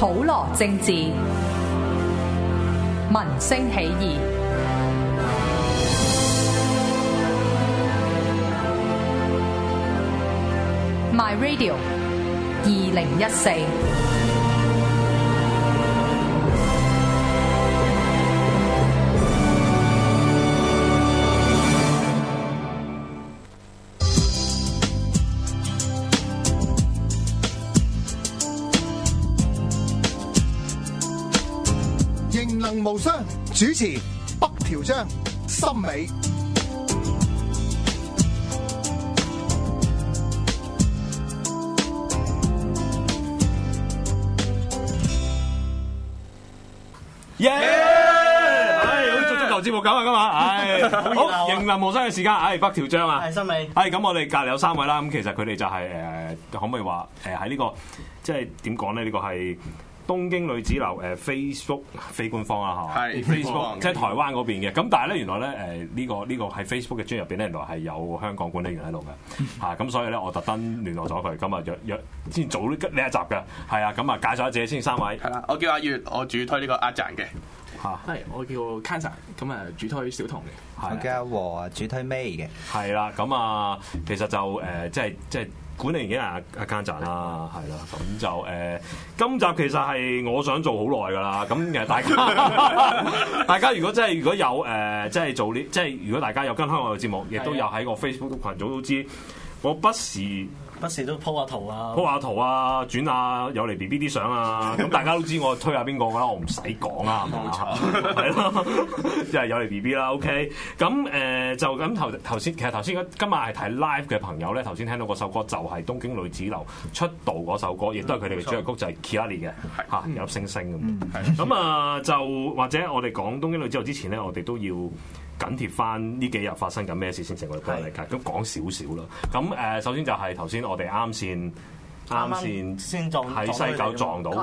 普羅政治，民聲起義。My Radio 2014。 形能無雙，主持北條章、森美。 耶！好似做足球節目咁啊，今日，好形能無雙嘅時間，北條章啊， 係森美， 咁我哋隔離有3位啦，咁其實佢哋就係可唔可以話喺呢個即係點講咧？呢個係東京女子樓Facebook 非官方啦嚇，係 Facebook 即係台灣嗰邊嘅。咁但係咧原來咧呢個喺 Facebook 嘅專頁入邊咧，原來係有香港管理員喺度嘅嚇，咁所以咧我特登聯絡咗佢，咁啊約先做呢一集嘅，係啊，咁啊介紹下自己先3位。 係啦，我叫阿月，我主推呢個阿贊嘅。 係，我叫 Kansan，咁啊主推小童嘅。 我叫阿和啊，主推 May 嘅。係啦，咁啊其實就即係管理員嘅阿 Kansan 啦，係啦，咁就今集其實係我想做好耐㗎啦，咁其實大家如果有即係做呢，即係如果大家有跟香港嘅節目，亦都有喺個 Facebook 群組都知，我不時都 po 下圖啊轉下有嚟 BB 啲相啊，咁大家都知我推下邊個㗎啦，我唔使講啦，冇錯，係咯，即係有嚟 BB 啦 ，OK， 咁就咁頭先，其實頭先今日係睇 live 嘅朋友咧，頭先聽到嗰首歌就係東京女子樓出道嗰首歌，亦都係佢哋嘅主題曲，就係 Kirari 嘅嚇，有星星咁啊就或者我哋講東京女子樓之前咧，我哋都要緊貼翻呢幾日發生緊咩事先成為個例界，咁講少少啦。咁首先就係頭先我哋啱先喺西九撞到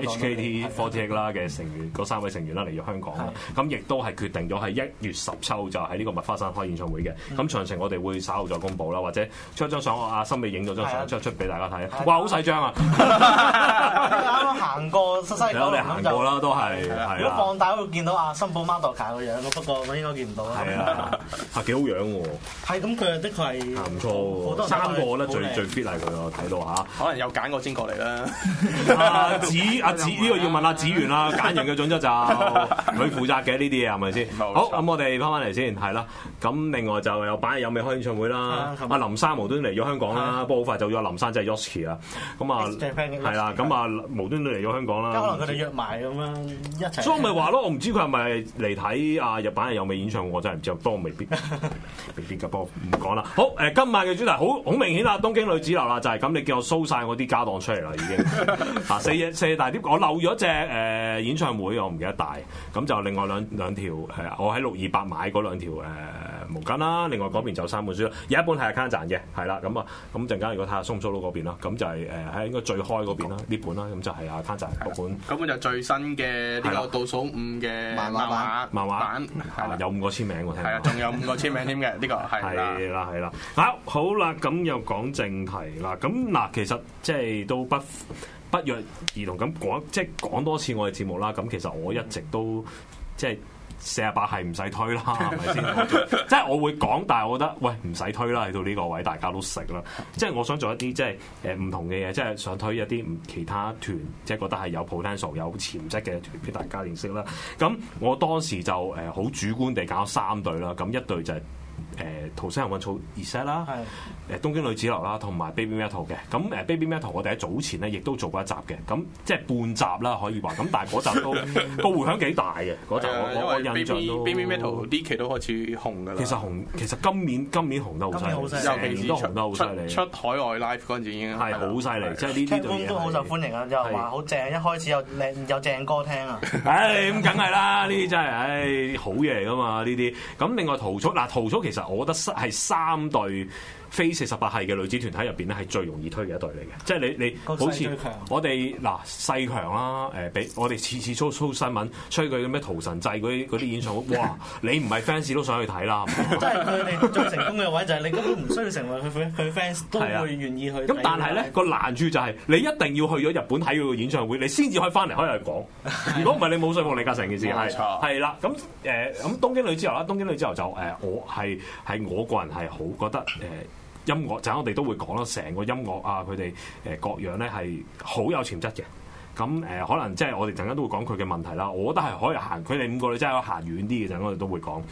HKT48 啦嘅成員，嗰3位成員啦嚟咗香港啦。咁亦都係決定咗係1月17就喺呢個麥花臣開演唱會嘅。咁詳情我哋會稍後再公佈啦，或者出一張相，阿森美影咗張相出俾大家睇。哇，好細張啊！ 啱啱行過西九龍， 你行過啦，都係。 如果放大會見到阿森保Madoka個樣，不過我應該見唔到啦。 係啊，幾好樣喎。 係咁，佢的確係唔錯喎。3個我覺得最 fit 係佢，我睇到嚇。 可能有揀過先過嚟啦。 阿子呢個要問阿子源啦，揀人嘅準則就佢負責嘅呢啲嘢係咪先？好，咁我哋翻嚟先，係啦。咁另外就有版有未開演唱會啦。阿林生無端嚟咗香港啦，不過好快就咗林生，即係 Yoshi 啦。咁啊係啦，咁啊無端都嚟咗香港啦。 可能佢哋約埋咁樣一齊。 所以咪話咯，我唔知佢係咪嚟睇啊日版有未演唱會，我真係唔知，不過未必㗎，不過唔講啦。好今晚嘅主題好明顯啦，東京女子樓啦，就係咁，你叫我 show 曬我啲家當出嚟啦，已經四大碟，我漏咗隻演唱會，我唔記得帶，咁就另外兩條我喺628買嗰2條毛巾啦，另外嗰邊就3本書啦，有一本係阿 Kansan 嘅，係啦，咁陣間如果睇下 show 唔 show 到嗰邊啦，咁就係喺應該最開嗰邊啦，呢本啦，咁就係阿 Kansan 嗰本就最新嘅呢個倒數5嘅漫畫版，係啦， 有5個簽名喎， 係啊，仲有5個簽名添嘅，呢個係啦，好啦，咁又講正題啦，咁嗱，其實即係都不約而同咁講，即係講多次我哋節目啦。咁其實我一直都即係48係唔使推啦，係咪先？即係我會講，但係我覺得喂唔使推啦，喺到呢個位大家都識啦。即係我想做一啲即係唔同嘅嘢，即係想推一啲其他團，即係覺得係有 potential 有潛質嘅團俾大家認識啦。咁我當時就好主觀地搞3隊啦，咁一隊就係桃色幸運草 Z 啦，東京女子樓啦，同埋 Baby Metal 嘅。咁Baby Metal 我哋喺早前咧亦都做過一集嘅，咁即係半集啦可以話。咁但係嗰集都個迴響幾大嘅嗰集，我印象都 Baby Metal 呢期都開始紅㗎啦。 其實今年紅得好犀利，成年都紅得好犀利。 出海外 live 嗰陣時已經係好犀利，即係呢啲對嘢都好受歡迎啊！又話好正，一開始有正歌聽啊！ 咁梗係啦，呢啲真係好嘢嚟㗎嘛呢啲。咁另外桃草其實實我覺得係3隊非48系嘅女子團體入邊咧係最容易推嘅一隊嚟嘅，即係你好似我哋嗱世強啦，俾我哋次操新聞吹佢咩屠神祭嗰啲演唱會，哇！你唔係 fans 都想去睇啦， 即係佢哋最成功嘅位就係你根本唔需要成為佢 fans 都會願意去。 咁但係咧個難處就係你一定要去咗日本睇佢個演唱會，你先至可以翻嚟可以去講。如果唔係你冇說服力㗎成件事係啦。咁咁東京女之友啦，東京女之友就我係我個人係好覺得音樂就我哋都會講啦，成個音樂啊佢哋各樣咧係好有潛質嘅。咁可能即係我哋陣間都會講佢嘅問題啦。我覺得係可以行，佢哋5個女真係可以行遠啲嘅陣，我哋都會講。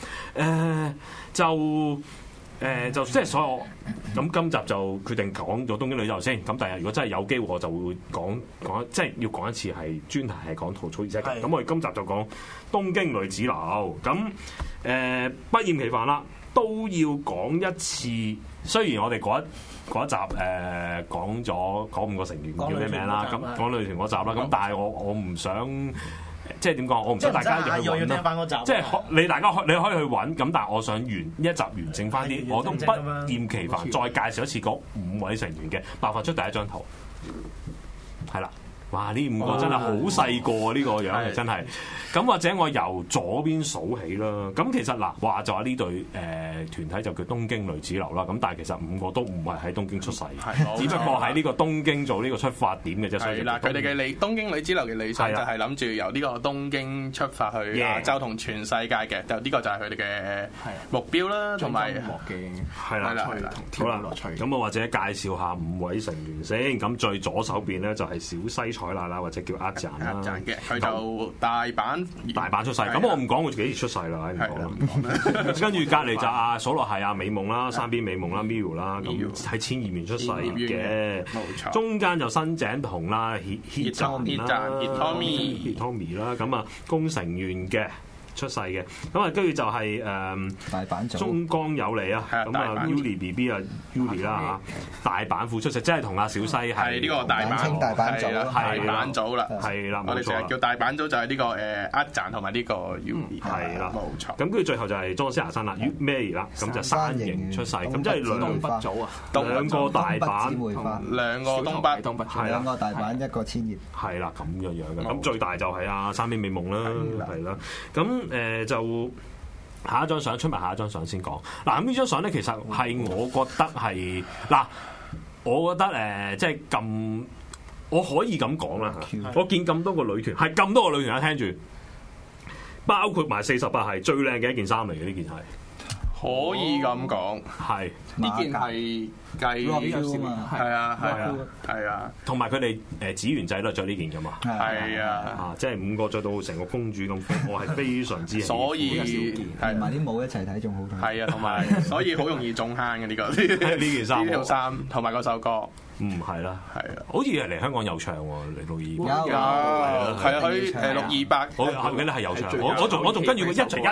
就即係所有咁今集就決定講咗東京女之友先。咁第日如果真係有機會，我就會講即係要講一次係專題係講陶草儀式嘅。咁我哋今集就講東京女子樓。咁不厭其煩啦，都要講一次。雖然我哋嗰一集講咗嗰5個成員叫咩名啦，咁講女團嗰集啦，咁但係我唔想即係點講，我唔想大家去揾啦。即係你大家你可以去揾，咁但係我想完呢一集完整翻啲，我都不厭其煩再介紹一次嗰5位成員嘅，爆發出第一張圖，係啦。哇！呢5個真係好細個呢個樣嘅真係，咁或者我由左邊數起啦。咁其實嗱話就話呢隊團體就叫東京女子樓啦。咁但係其實5個都唔係喺東京出世，只不過喺呢個東京做呢個出發點嘅啫。係啦，佢哋嘅東京女子樓嘅理想就係諗住由呢個東京出發去亞洲同全世界嘅，就呢個就係佢哋嘅目標啦，同埋係啦，好啦，咁我或者介紹下5位成員先。咁最左手邊咧就係小西彩娜啦，或者叫阿贊啦，佢就大阪出世。咁我唔講佢幾時出世啦，唔講啦。跟住隔離就阿數落係阿美夢啦，山邊美夢啦 Miu 啦，咁喺千葉縣出世嘅。冇錯。中間就新井瞳啦 Hitomi 啦，咁啊宮城縣嘅出世嘅。咁啊跟住就係大阪組中江有利啊，咁啊 Yuri BB 啊 Yuri 啦嚇，大阪府出世，即係同阿小西係呢個大阪大阪組啦， 係啦， 我哋成日叫大阪組就係呢個阿贊同埋呢個 Yuri 係啦， 冇錯。 咁跟住最後就係莊司雅生啦 Mary 啦，咁就山形出世，咁即係兩北組啊，兩個大阪，兩個東北，係兩個大阪一個千葉， 係啦咁樣樣嘅。咁最大就係阿山邊美夢啦，係啦，咁。就下一張相出埋下一張相先講。嗱，咁呢張相咧，其實係我覺得係嗱，我覺得即係咁，我可以咁講啦嚇。我見咁多個女團，係咁多個女團，聽住，包括埋48係最靚嘅一件衫嚟嘅，呢件係可以咁講， 係呢件係。係啊， 同埋佢哋子元仔都係着呢件噶嘛， 係啊， 即係5個着到成個公主咁，我係非常之所以連埋啲帽一齊睇仲好睇， 係啊，同埋所以好容易中坑嘅呢個呢件衫， 呢套衫同埋嗰首歌。 係啦， 係啊， 好似係嚟香港有唱喎，嚟628 有，係啊，佢628， 我記得係有唱，我仲跟住佢一齊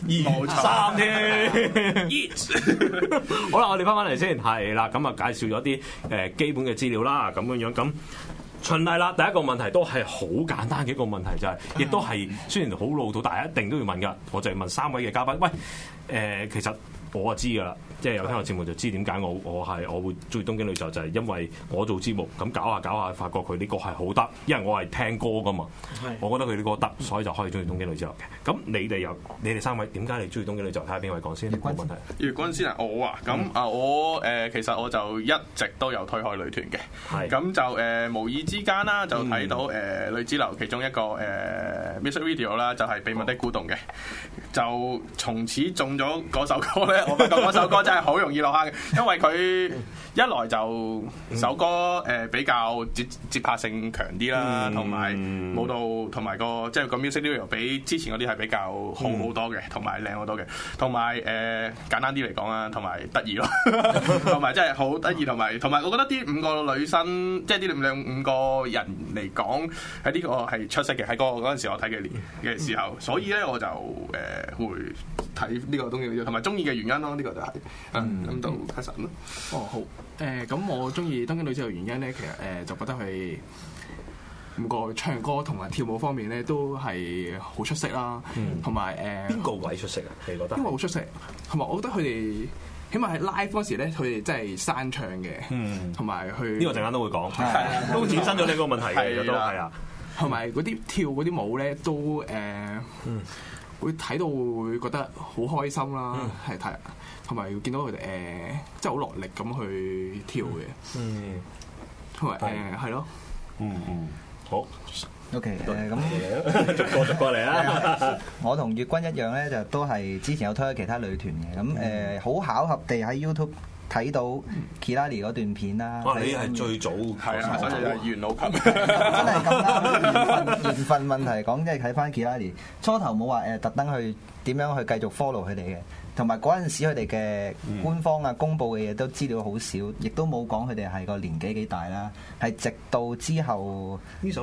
1、2、3添。好啦，我哋翻嚟先，係啦，咁啊介紹咗啲基本嘅資料啦，咁樣咁循例啦。第一個問題都係好簡單嘅一個問題，就係亦都係雖然好老土，但係一定都要問㗎。我就係問3位嘅嘉賓，喂，其實我就知㗎啦。即係有聽我節目就知點解我會中意東京女就係因為我做節目咁搞下，發覺佢啲歌係好得，因為我係聽歌噶嘛，我覺得佢啲歌得，所以就可以中意東京女之後嘅。咁你哋3位點解你中意東京女就睇下邊位講先？冇問題。葉君先啊，我啊，咁我其實我就一直都有推開女團嘅，咁就無意之間啦，就睇到女子樓其中一個music video 啦，就係秘密的鼓動嘅，就從此中咗嗰首歌咧。我發覺嗰首歌真係好容易落坑嘅，因為佢一來就首歌比較節拍性強啲啦，同埋舞蹈同埋個即係個 music video 比之前嗰啲係比較好好多嘅，同埋靚好多嘅，同埋簡單啲嚟講啊，同埋得意咯，同埋真係好得意，同埋我覺得啲5個女生即係呢5個人嚟講喺呢個係出色嘅，喺嗰陣時我睇嘅時候，所以咧我就會睇呢個東京女同埋中意嘅原因咯，呢個就係咁到開始咯。 哦好，咁我中意東京女子嘅原因咧，其實就覺得佢五個唱歌同埋跳舞方面咧都係好出色啦，同埋邊個位出色啊？你覺得？ 因為好出色，同埋我覺得佢哋起碼喺 live 嗰時咧，佢哋真係山唱嘅，同埋佢呢個陣間都會講，都衍生咗呢個問題嘅，都係啊。 同埋嗰啲跳嗰啲舞咧都會睇到會覺得好開心啦，係睇，同埋見到佢哋即係好落力咁去跳嘅，同埋係咯， 好 OK 咁逐個嚟啦。 我同粵君一樣咧，就都係之前有推咗其他女團嘅，咁好巧合地喺 YouTube 睇到 Kirari 嗰段片啦。 哇！你係最早係啊，所以就係元老級， 真係咁啱緣分問題講，即係睇翻 Kirari 初頭冇話特登去點樣去繼續 follow 佢哋嘅，同埋嗰陣時佢哋嘅官方啊公佈嘅嘢都資料好少，亦都冇講佢哋係個年紀幾大啦。係直到之後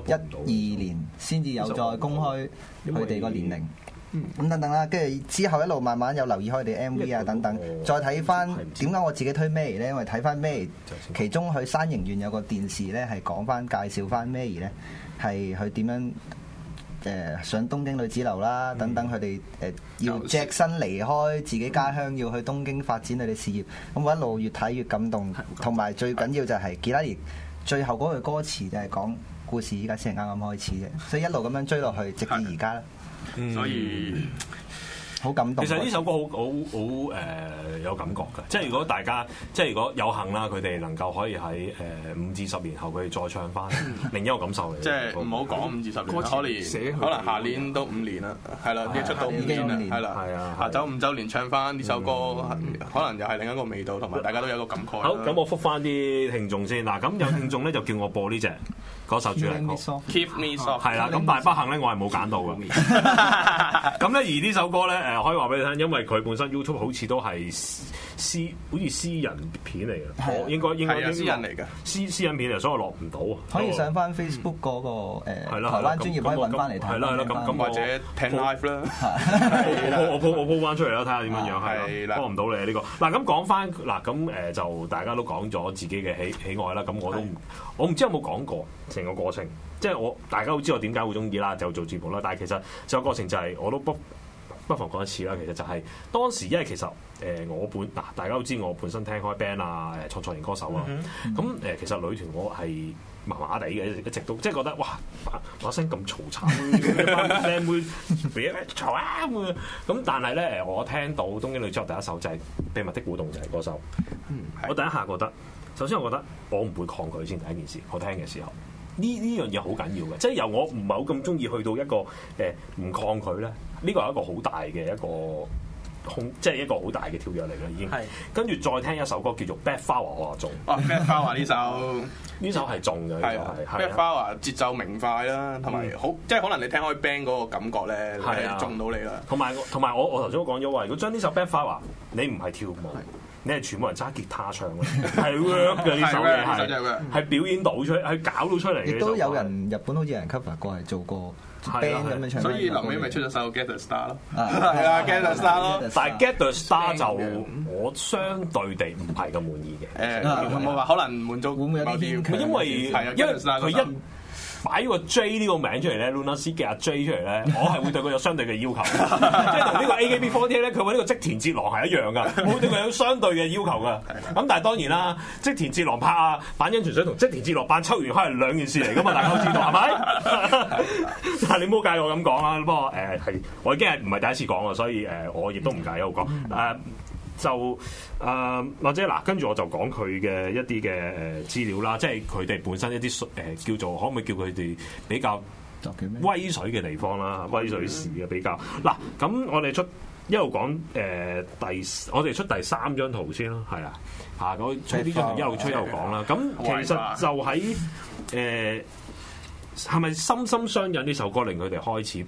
12年先至有再公開佢哋個年齡。咁等等啦，跟住之後一路慢慢有留意開佢哋 MV 啊等等，再睇翻點解我自己推 Mary 咧？因為睇翻 Mary，其中佢山形縣有個電視咧係講翻介紹翻 Mary 咧，係佢點樣上東京女子樓啦等等，佢哋要隻身離開自己家鄉，要去東京發展佢哋事業。咁我一路越睇越感動，同埋最緊要就係 Kirari 最後嗰句歌詞就係講故事依家先係啱啱開始啫，所以一路咁樣追落去，直至而家啦。 所以好感動。 其實呢首歌好有感覺㗎，即係如果大家即係如果有幸啦，佢哋能夠可以喺5至10年後佢哋再唱翻，另一個感受嚟。 即係唔好講5至10年，可能下年都5年啦，係啦，已經出到5年啦，係啦，係啊，下週5週年唱翻呢首歌，可能又係另一個味道，同埋大家都有一個感慨。好， 咁我覆翻啲聽眾先嗱，咁有聽眾咧就叫我播呢隻嗰首主題曲 Keep Me Soft， 係啦，咁但係不幸咧，我係冇揀到嘅。咁咧而呢首歌咧可以話俾你聽，因為佢本身 YouTube 好似都係好似私人片嚟嘅，應該私人嚟嘅， 私人片嚟，所以我落唔到。 可以上翻 Facebook 嗰個台灣專頁可以揾翻嚟睇。 係啦，咁或者聽 live 啦。 我鋪翻出嚟啦，睇下點樣樣係啦，幫唔到你呢個。嗱咁講翻嗱咁就大家都講咗自己嘅喜愛啦。咁我唔知有冇講過成個過程，即係大家都知我點解會中意啦，就做節目啦。但係其實成個過程就係我都不妨講一次啦。其實就係當時，因為其實大家都知我本身聽開 band 啊，創作型歌手啊。咁其實女團我係麻麻地嘅，一直都即係覺得哇把聲咁嘈吵，靚妹嘈啊咁。但係咧我聽到東京女之後第一首就係《秘密的鼓動》，就係嗰首。我第一下覺得，首先我覺得我唔會抗拒先，第一件事我聽嘅時候。呢樣嘢好緊要嘅，即係由我唔係好咁中意去到一個唔抗拒咧，呢個係一個好大嘅一個即係一個好大嘅跳躍嚟嘅已經。跟住再聽一首歌叫做《Bad Flower》，我話中。 Bad Flower 呢首係中嘅，係 Bad Flower 節奏明快啦，同埋好即係可能你聽開 band 嗰個感覺咧，係中到你啦。同埋我頭先都講咗話，如果將呢首 Bad Flower 你唔係跳舞。你係全部人揸吉他唱嘅，係 work 嘅呢首嘢係表演到出，係搞到出嚟嘅。 亦都有人日本好似有人 cover 過，係做過 band 咁樣唱。 所以臨尾咪出咗首 Get the Star 咯，係啊 Get the Star 咯。 但係 Get the Star 就我相對地唔係咁滿意嘅。 冇話可能滿足某啲， 因為佢一擺個 J 呢個名出嚟咧 ，Lunasea 嘅阿 J 出嚟咧，我係會對佢有相對嘅要求，即係同呢個 AKB48 咧，佢揾呢個織田哲郎係一樣㗎，我會對佢有相對嘅要求㗎。咁但係當然啦，織田哲郎拍啊版恩泉水同織田哲郎扮秋元開係兩件事嚟㗎嘛，大家都知道係咪？但係你唔好介意我咁講啦，不過我已經係唔係第一次講啊，所以我亦都唔介意我講就或者嗱，跟住我就講佢嘅一啲嘅資料啦，即係佢哋本身一啲叫做可唔可以叫佢哋比較威水嘅地方啦，威水史嘅比較嗱。咁我哋一路講我哋出第3張圖先啦，係啊咁呢張圖一路出一路講啦。咁其實就喺係咪心心相印呢首歌令佢哋開始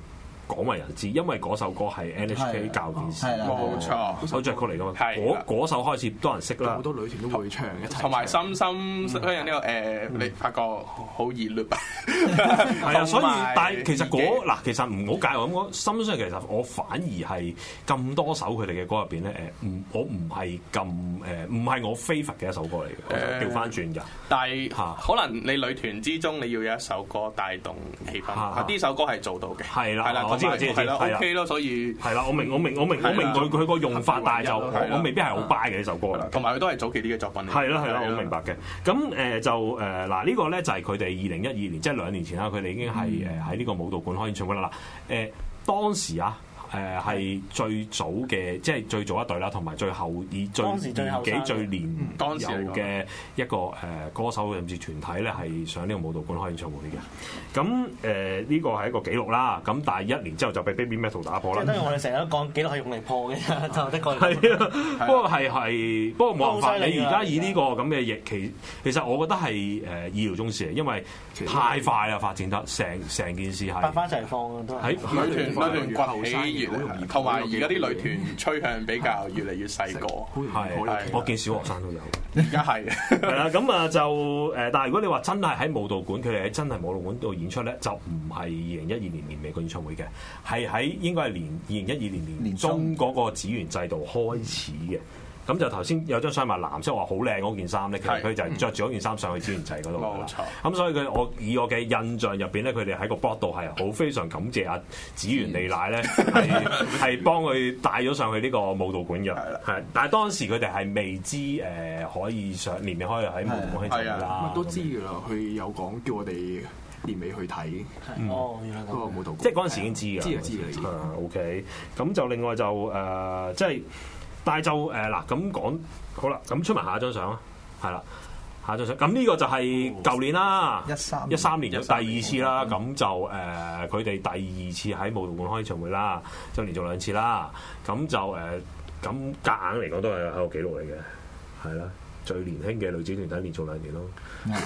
廣為人知，因為嗰首歌係 NHK 教件事， 冇錯， 首著曲嚟噶嘛。嗰首開始多人識啦， 好多女團都會唱一齊。 同埋深深吸引呢個你發覺好熱烈啊！ 係啊，所以但係其實其實唔好介我咁講，深深其實我反而係咁多首佢哋嘅歌入邊咧，我唔係咁唔係我 favourite 嘅一首歌嚟嘅，調翻轉㗎。但係可能你女團之中你要有一首歌帶動氣氛，呢首歌係做到嘅。係啦，我知係啦 ，OK 咯，所以係啦，我明佢個用法，但係就我未必係好 buy 嘅呢首歌啦。同埋佢都係早期啲嘅作品嚟。係啦，我明白嘅。咁就嗱呢個咧就係佢哋2012年，即係2年前啦，佢哋已經係喺呢個武道館開演唱會啦。嗱當時啊。係最早嘅，即係最早一隊啦，同埋最後以最年紀最年幼嘅一個歌手甚至團體咧，係上呢個武道館開演唱會嘅。咁呢個係一個紀錄啦。咁但係1年之後就被 Baby Metal 打破啦。 即係我哋成日都講紀錄係用嚟破嘅，就的確係啊。不過冇辦法，你而家以呢個咁嘅疫其實我覺得係意料中事嚟，因為太快啦發展得，成件事係百花齊放啊，都係女團崛起。同埋而家啲女團趨向比較越嚟越細個，係我見小學生都有， 而家係係啦。咁啊就但係如果你話真係喺武道館，佢哋喺真係武道館度演出咧，就唔係2012年年尾個演唱會嘅，係喺應該係2012年年中嗰個指原制度開始嘅。咁就頭先有張相話藍色話好靚嗰件衫咧，其實佢就係着住嗰件衫上去指原制嗰度㗎啦。咁所以以我嘅印象入邊咧，佢哋喺個 blog 度係好非常感謝阿指原莉乃咧，係幫佢帶咗上去呢個武道館嘅。係，但係當時佢哋係未知可以上年尾可以喺武道館開演啦。 都知㗎啦，佢有講叫我哋年尾去睇。 哦，原來嗰個武道館， 即係嗰陣時已經知㗎。知㗎。OK，咁就另外就即係。但係就嗱咁講好啦，咁出埋下一張相啦，係啦，下一張相。咁呢個就係舊年啦，13年嘅第二次啦。咁就佢哋第二次喺武道館開演唱會啦，就連續2次啦。咁就咁夾硬嚟講都係一個紀錄嚟嘅，係啦。最年輕嘅女子團體連續2年咯，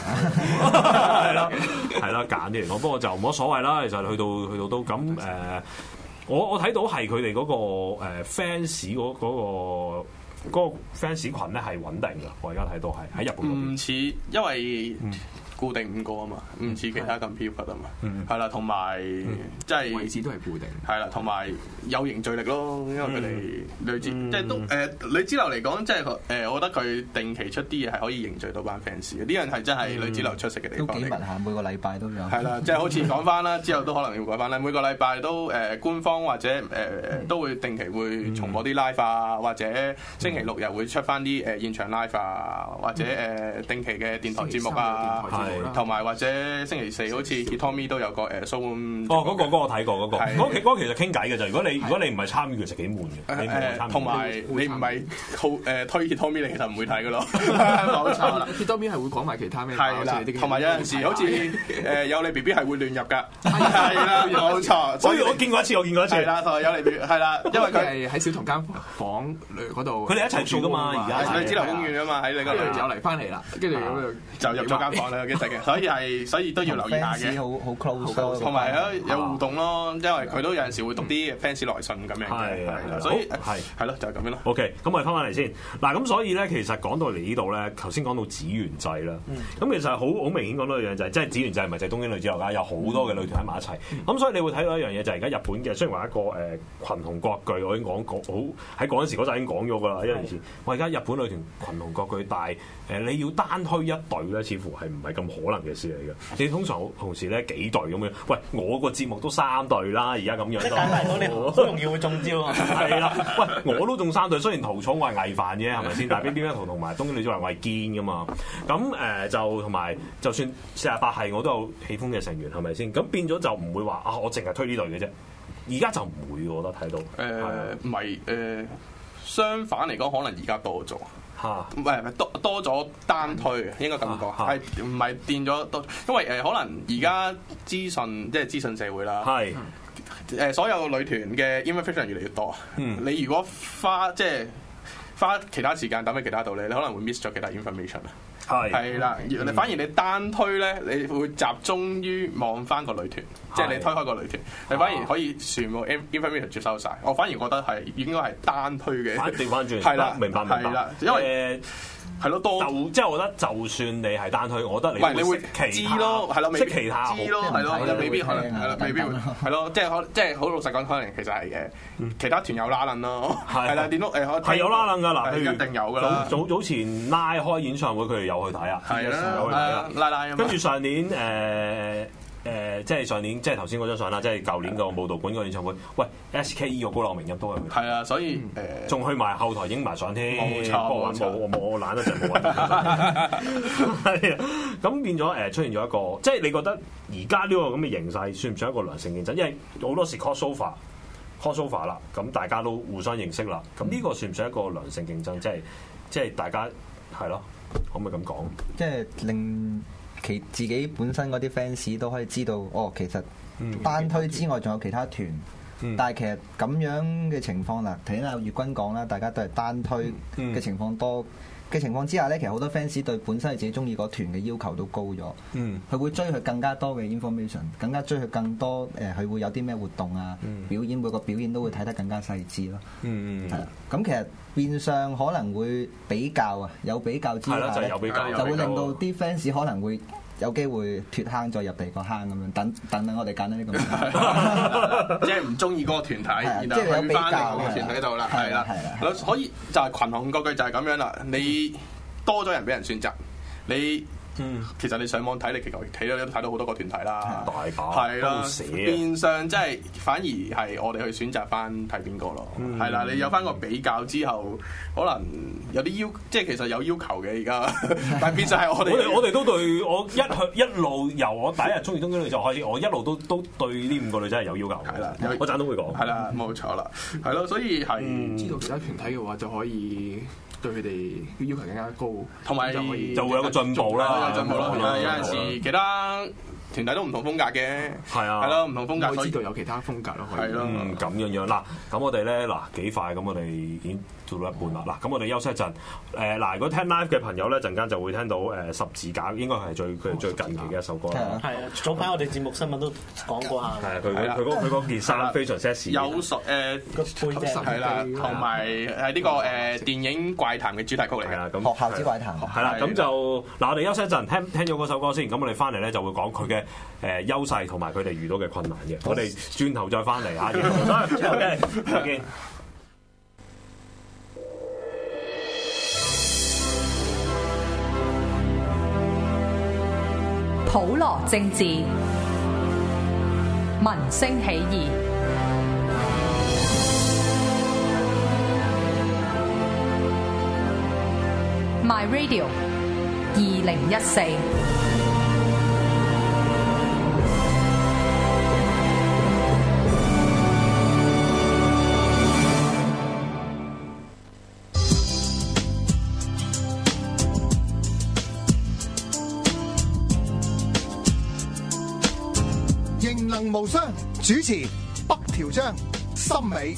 係啦，揀啲嚟講。不過就冇乜所謂啦。其實去到都咁我睇到係佢哋嗰個fans 嗰個 fans 群咧係穩定嘅，我而家睇到係喺日本嗰邊。唔似，因為固定5個啊嘛，唔似其他咁飄忽啊嘛，係啦，同埋即係位置都係固定， 係啦，同埋有凝聚力咯，因為佢哋女子即係都女子流嚟講，即係我覺得佢定期出啲嘢係可以凝聚到班 fans 嘅，呢樣係真係女子流出色嘅地方。 都幾密下，每個禮拜都有。 係啦，即係好似講翻啦，之後都可能要改翻啦，每個禮拜都官方或者都會定期會重播啲 live 啊，或者星期6日會出翻啲現場 live 啊，或者定期嘅電台節目啊。同埋或者星期4好似 Hitomi 都有個show。 嗰個我睇過嗰個其實傾偈嘅啫。如果你唔係參與，其實幾悶嘅。同埋你唔係推 Hitomi，你其實唔會睇嘅咯。冇錯啦 ，Hitomi 係會講埋其他咩？ 係啦，同埋有陣時好似有你 BB 係會亂入㗎。係啦，冇錯。 所以我見過一次。 係啦，同埋有你 BB 係啦，因為佢係喺小童間房嗰度。 佢哋一齊住㗎嘛，而家喺紫樓公園啊嘛，喺你嗰度又嚟翻嚟啦，跟住就入咗間房啦。所以都要留意下嘅， 好 close， 同埋有互動咯，因為佢都有陣時會讀啲 fans 來信咁樣嘅，所以係咯，就係咁樣咯。 OK，咁我哋翻返嚟先嗱，咁所以咧，其實講到嚟呢度咧，頭先講到指原制啦，咁其實好明顯講到一樣就係，即係指原制唔係就係東京女子樓㗎，有好多嘅女團喺埋一齊。咁所以你會睇到一樣嘢就係而家日本嘅，雖然話一個群雄割據，我已經講過好喺嗰陣時嗰陣已經講咗㗎啦，一年前。我而家日本女團群雄割據，但係你要單推一隊咧，似乎係唔係咁可能嘅事嚟嘅。你通常同時咧幾隊咁樣，喂，我個節目都3隊啦，而家咁樣都， 你好容易會中招啊！ 係啦，喂，我都中3隊，雖然屠蟲我係偽飯啫，係咪先？但係 BB Metal 同埋東京女子樓我係堅噶嘛。咁就同埋，就算48係我都有喜歡嘅成員，係咪先？咁變咗就唔會話啊，我淨係推呢隊嘅啫。而家就唔會，我覺得睇到。 唔係相反嚟講，可能而家多咗。唔係多咗單推，應該咁講，係唔係變咗多？因為可能而家資訊社會啦，係所有女團嘅 information 越嚟越多。你如果花其他時間等喺其他度咧，你可能會 miss 咗其他 information 啊。 係啦，反而你單推咧，你會集中於望翻個女團，即係你推開個女團，你反而可以全部 information 接收晒。我反而覺得係應該係單推嘅。 調翻轉， 係啦， 明白。 係啦，因為係咯，多即係我覺得，就算你係單推，我覺得你會知咯，係咯， 識其他知咯，係咯，未必可能係啦，未必會係咯，即係好老實講，可能其實係嘅，其他團有拉楞咯，係啦，電腦係有拉楞㗎嗱，譬如一定有㗎啦。 早前拉開演唱會，佢哋有去睇啊， 係啦，拉跟住上年即係上年，即係頭先嗰張相啦，即係舊年個武道館個演唱會。喂 ，SKE 個高樓名音都係佢。 係啊，所以仲去埋後台影埋相添。 冇錯， 我懶得就冇揾。係啊，咁變咗出現咗一個，即係你覺得而家呢個咁嘅形勢算唔算一個良性競爭？因為好多時 crossover 啦，咁大家都互相認識啦。咁呢個算唔算一個良性競爭？即係大家係咯，可唔可以咁講？ 即係令自己本身嗰啲 fans 都可以知道，哦，其實單推之外仲有其他團，但係其實咁樣嘅情況啦，睇下月軍講啦，大家都係單推嘅情況多嘅情況之下咧，其實好多 fans 對本身係自己中意嗰團嘅要求都高咗，佢會追佢更加多嘅 information， 更加追佢更多佢會有啲咩活動啊，表演每個表演都會睇得更加細緻咯，係啦，咁其實變相可能會比較啊，有比較之下咧，就會令到啲 fans 可能會有機會脫坑再入第二個坑咁樣，等我哋揀呢個名， 即係唔中意嗰個團體，然後去翻另個團體度啦，係啦，可以就係群雄割據就係咁樣啦。你多咗人俾人選擇，你其實你上網睇，你其實睇到好多個團體啦， 大把係啦，變相即係反而係我哋去選擇翻睇邊個咯，係啦，你有翻個比較之後，可能有啲即係其實有要求嘅而家，但係變相係我哋都對我一路由我第一日中意東京女就開始，我一路都對呢5個女仔係有要求嘅，係啦，我陣都會講， 係啦，冇錯啦，係咯，所以係知道其他團體嘅話就可以對佢哋要求更加高， 同埋就會有個進步啦， 有進步啦，有陣時其他團體都唔同風格嘅，係啊，係咯，唔同風格， 可以知道有其他風格咯， 係咯， 咁樣嗱，咁我哋咧幾快，咁我哋已經做到一半啦，嗱，咁我哋休息一陣，嗱，如果聽 live 嘅朋友咧，陣間就會聽到十字架，應該係佢最近期嘅一首歌啦， 係啊，早排我哋節目新聞都講過下， 係啊，佢嗰件衫非常 sexy， 有個背脊係啦，同埋係呢個電影怪談嘅主題曲嚟嘅， 啦，咁學校之怪談係啦，咁就嗱，我哋休息一陣，聽咗嗰首歌先，咁我哋翻嚟咧就會講佢嘅優勢同埋佢哋遇到嘅困難嘅，我哋轉頭再翻嚟啊，OK，再見。 普羅政治，民聲起義。My Radio 2014。 形能無雙，主持北條章、森美。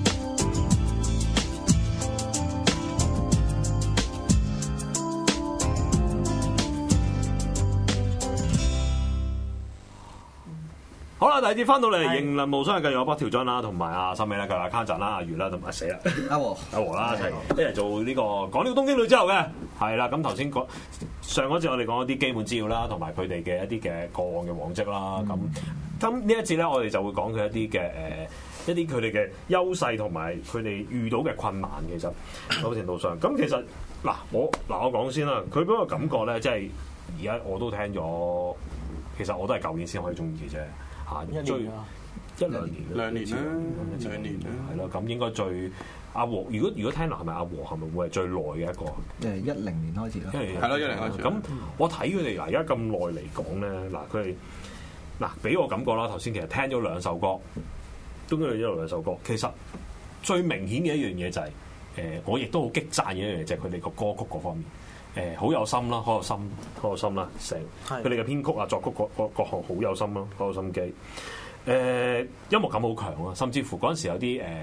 好啦，第二節翻到嚟，形能無雙係繼續有北條章啦，同埋阿森美啦，繼續阿卡澤啦、阿月啦，同埋死啦阿和啦，一齊做呢個講呢個東京女之後嘅，係啦。咁頭先講上嗰節我哋講一啲基本資料啦，同埋佢哋嘅一啲嘅過往嘅往績啦。咁呢一節咧，我哋就會講佢一啲嘅一啲佢哋嘅優勢同埋佢哋遇到嘅困難。其實某程度上，咁其實我講先啦，佢俾我感覺咧，即係而家我都聽咗，其實我都係舊年先可以中意嘅啫。一兩年啦，係咯，咁應該最阿和，如果聽落係咪阿和係咪會係最耐嘅一個 ？10年開始咯， 係咯，10年開始。 咁我睇佢哋而家咁耐嚟講咧，佢哋俾我感覺啦，頭先其實聽咗2首歌，都聽咗2首歌。其實最明顯嘅一樣嘢就係我亦都好激讚嘅一樣嘢，就係佢哋個歌曲嗰方面，好有心啦，好有心啦，佢哋嘅編曲啊、作曲各項好有心咯，好有心機。音樂感好強啊，甚至乎嗰陣時有啲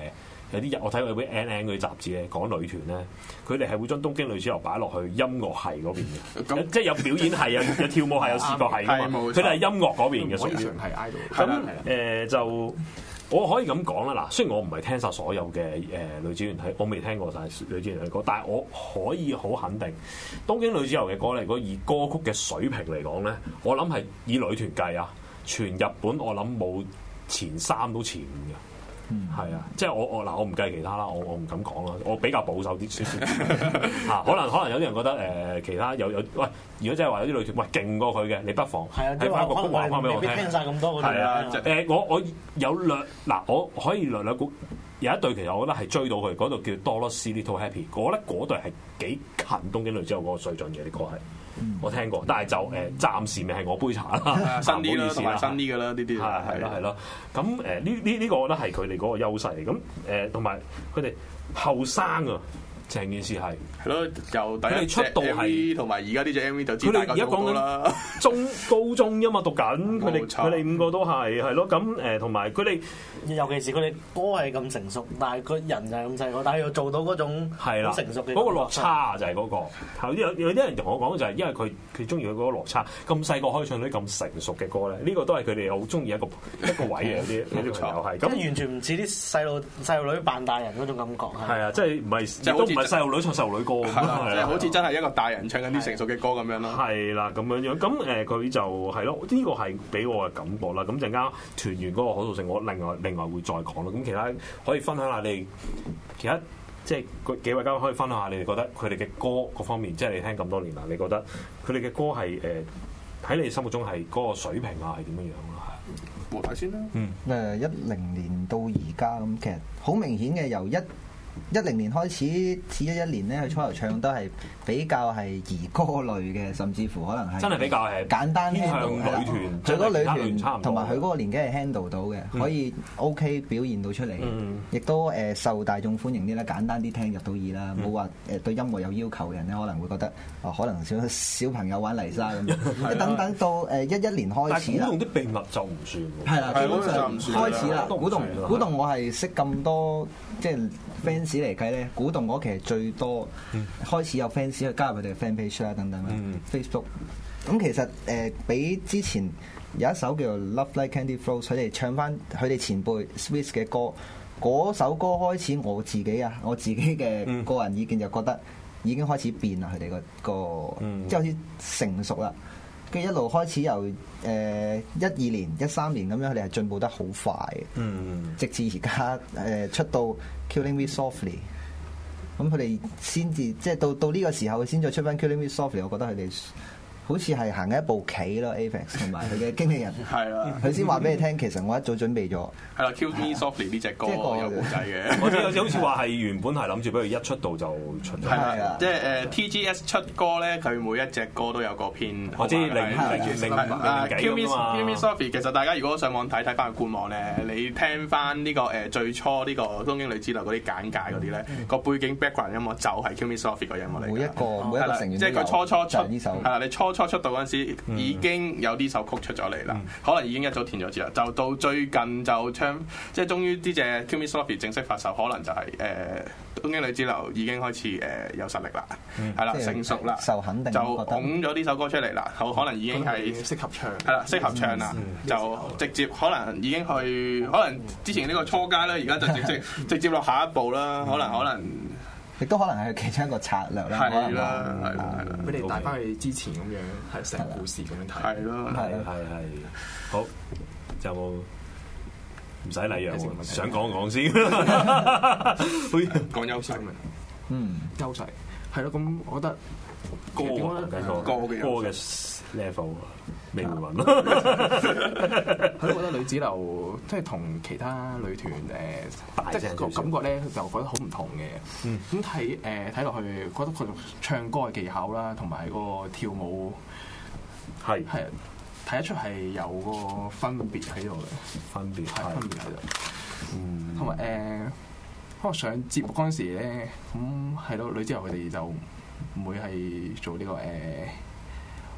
有啲我睇過有啲 NN 嗰啲雜誌咧講女團咧，佢哋係會將東京女子樓擺落去音樂系嗰邊嘅，即係有表演系啊，有跳舞系，有視覺系㗎嘛，佢哋係音樂嗰邊嘅屬於。 係 idol。 咁就。我可以咁講啦，嗱，雖然我唔係聽晒所有嘅女子團體，我未聽過晒女子團體歌，但係我可以好肯定，東京女子樓嘅歌咧，如果以歌曲嘅水平嚟講咧，我諗係以女團計啊，全日本我諗冇前3都前5嘅。係啊，即係我唔計其他啦，我唔敢講啦，我比較保守啲少少嚇，可能有啲人覺得其他有喂，如果真係話有啲女團喂勁過佢嘅，你不妨喺翻個曲話翻俾我聽。 聽曬咁多嗰啲。係啊， 我有我可以略估有一隊其實我覺得係追到佢嗰度叫 Dolores Little Happy， 我覺得嗰隊係幾近東京女子樓嗰個水準嘅啲歌係。我聽過，但係就暫時未係我杯茶啦， 新啲啦，同埋新啲嘅啦，呢啲係咯。咁呢個我覺得係佢哋嗰個優勢嚟。咁同埋佢哋後生啊，成件事係咯，由第一隻 MV 同埋而家呢隻 MV 就知大家做過啦。 高中啫嘛，讀緊佢哋5個都係咯。咁同埋佢哋， 尤其是佢哋歌係咁成熟，但係個人就係咁細個，但係又做到嗰種好成熟嘅嗰個落差就係嗰個。有啲人同我講就係因為佢中意佢嗰個落差，咁細個可以唱到啲咁成熟嘅歌咧，呢個都係佢哋好中意一個位嘅有啲朋友係。 咁完全唔似啲細路女扮大人嗰種感覺係啊，即係唔係細路女唱細路女歌咁樣， 即係好似真係一個大人唱緊啲成熟嘅歌咁樣咯。 係啦，咁樣咁佢就係咯，呢個係俾我嘅感覺啦。咁陣間團員嗰個可塑性，我另外會再講啦。咁其他可以分享下你其他即係幾位嘉賓可以分享下你哋覺得佢哋嘅歌各方面，即係你聽咁多年啦，你覺得佢哋嘅歌係喺你心目中係嗰個水平啊係點樣樣啊？ 和大先啦。 10年到而家咁，其實好明顯嘅由10年開始至11年咧，佢初頭唱都係比較係兒歌類嘅，甚至乎可能係真係比較係簡單偏向女團， 最多女團同埋佢嗰個年紀係 handle 到嘅，可以 OK 表現到出嚟，亦都受大眾歡迎啲啦，簡單啲聽入到耳啦，冇話對音樂有要求嘅人咧，可能會覺得可能小朋友玩泥沙咁樣，等到11年開始啦。 古洞啲秘密就唔算喎。 係啦，基本上開始啦。古洞我係識咁多即係 fans 嚟計咧，古洞嗰期係最多開始有 fans 去加入佢哋嘅 fan page 啦，等等啦，Facebook。咁其實比之前有一首叫做 Love Like Candy Flows， 佢哋唱翻佢哋前輩 Swiss 嘅歌，嗰首歌開始我自己嘅個人意見就覺得已經開始變啦，佢哋個即係好似成熟啦。跟住一路開始由12年、13年咁樣，佢哋係進步得好快嘅，直至而家出到 Killing Me Softly， 咁佢哋先至即係到呢個時候，佢先再出翻 Killing Me Softly， 我覺得佢哋好似係行緊一步棋咯 ，Avex 同埋佢嘅經理人係啦，佢先話俾你聽，其實我一早準備咗係啦 ，Kill Me Softly 呢隻歌有故仔嘅， 我知有好似話係原本係諗住俾佢一出道就出咗， 係啊，即係TGS 出歌咧，佢每一隻歌都有個編， 我知零 Kill Me Softly， 其實大家如果上網睇翻個官網咧，你聽翻呢個最初呢個東京女子樓嗰啲簡介嗰啲咧，個背景 background 音樂就係 Kill Me Softly 個音樂嚟嘅， 每一個成員即係佢初出呢首係啦，你初出道嗰陣時已經有呢首曲出咗嚟啦，可能已經一早填咗字啦，就到最近就唱，即係終於呢隻 Kill Me Softly 正式發售，可能就係東京女子樓已經開始有實力啦，係啦，成熟啦， 受肯定， 就捧咗呢首歌出嚟啦，可能已經係適合唱， 係啦，適合唱啦，就直接可能已經去，可能之前呢個初階啦，而家就直接落下一步啦，可能。 亦都可能係其中一個策略啦， 係啦， 俾你帶翻去之前咁樣，係成故事咁樣睇， 係咯， 係，好，就冇唔使禮讓喎，想講先， 講優勢， 優勢係咯，咁我覺得歌嘅 level 未會揾咯， 係咯，覺得女子樓即係同其他女團即係個感覺咧，就覺得好唔同嘅。咁睇落去，覺得佢唱歌嘅技巧啦，同埋嗰個跳舞係睇得出係有個分別喺度嘅，分別喺度。同埋可能上節目嗰陣時咧，咁係咯，女子樓佢哋就唔會係做呢個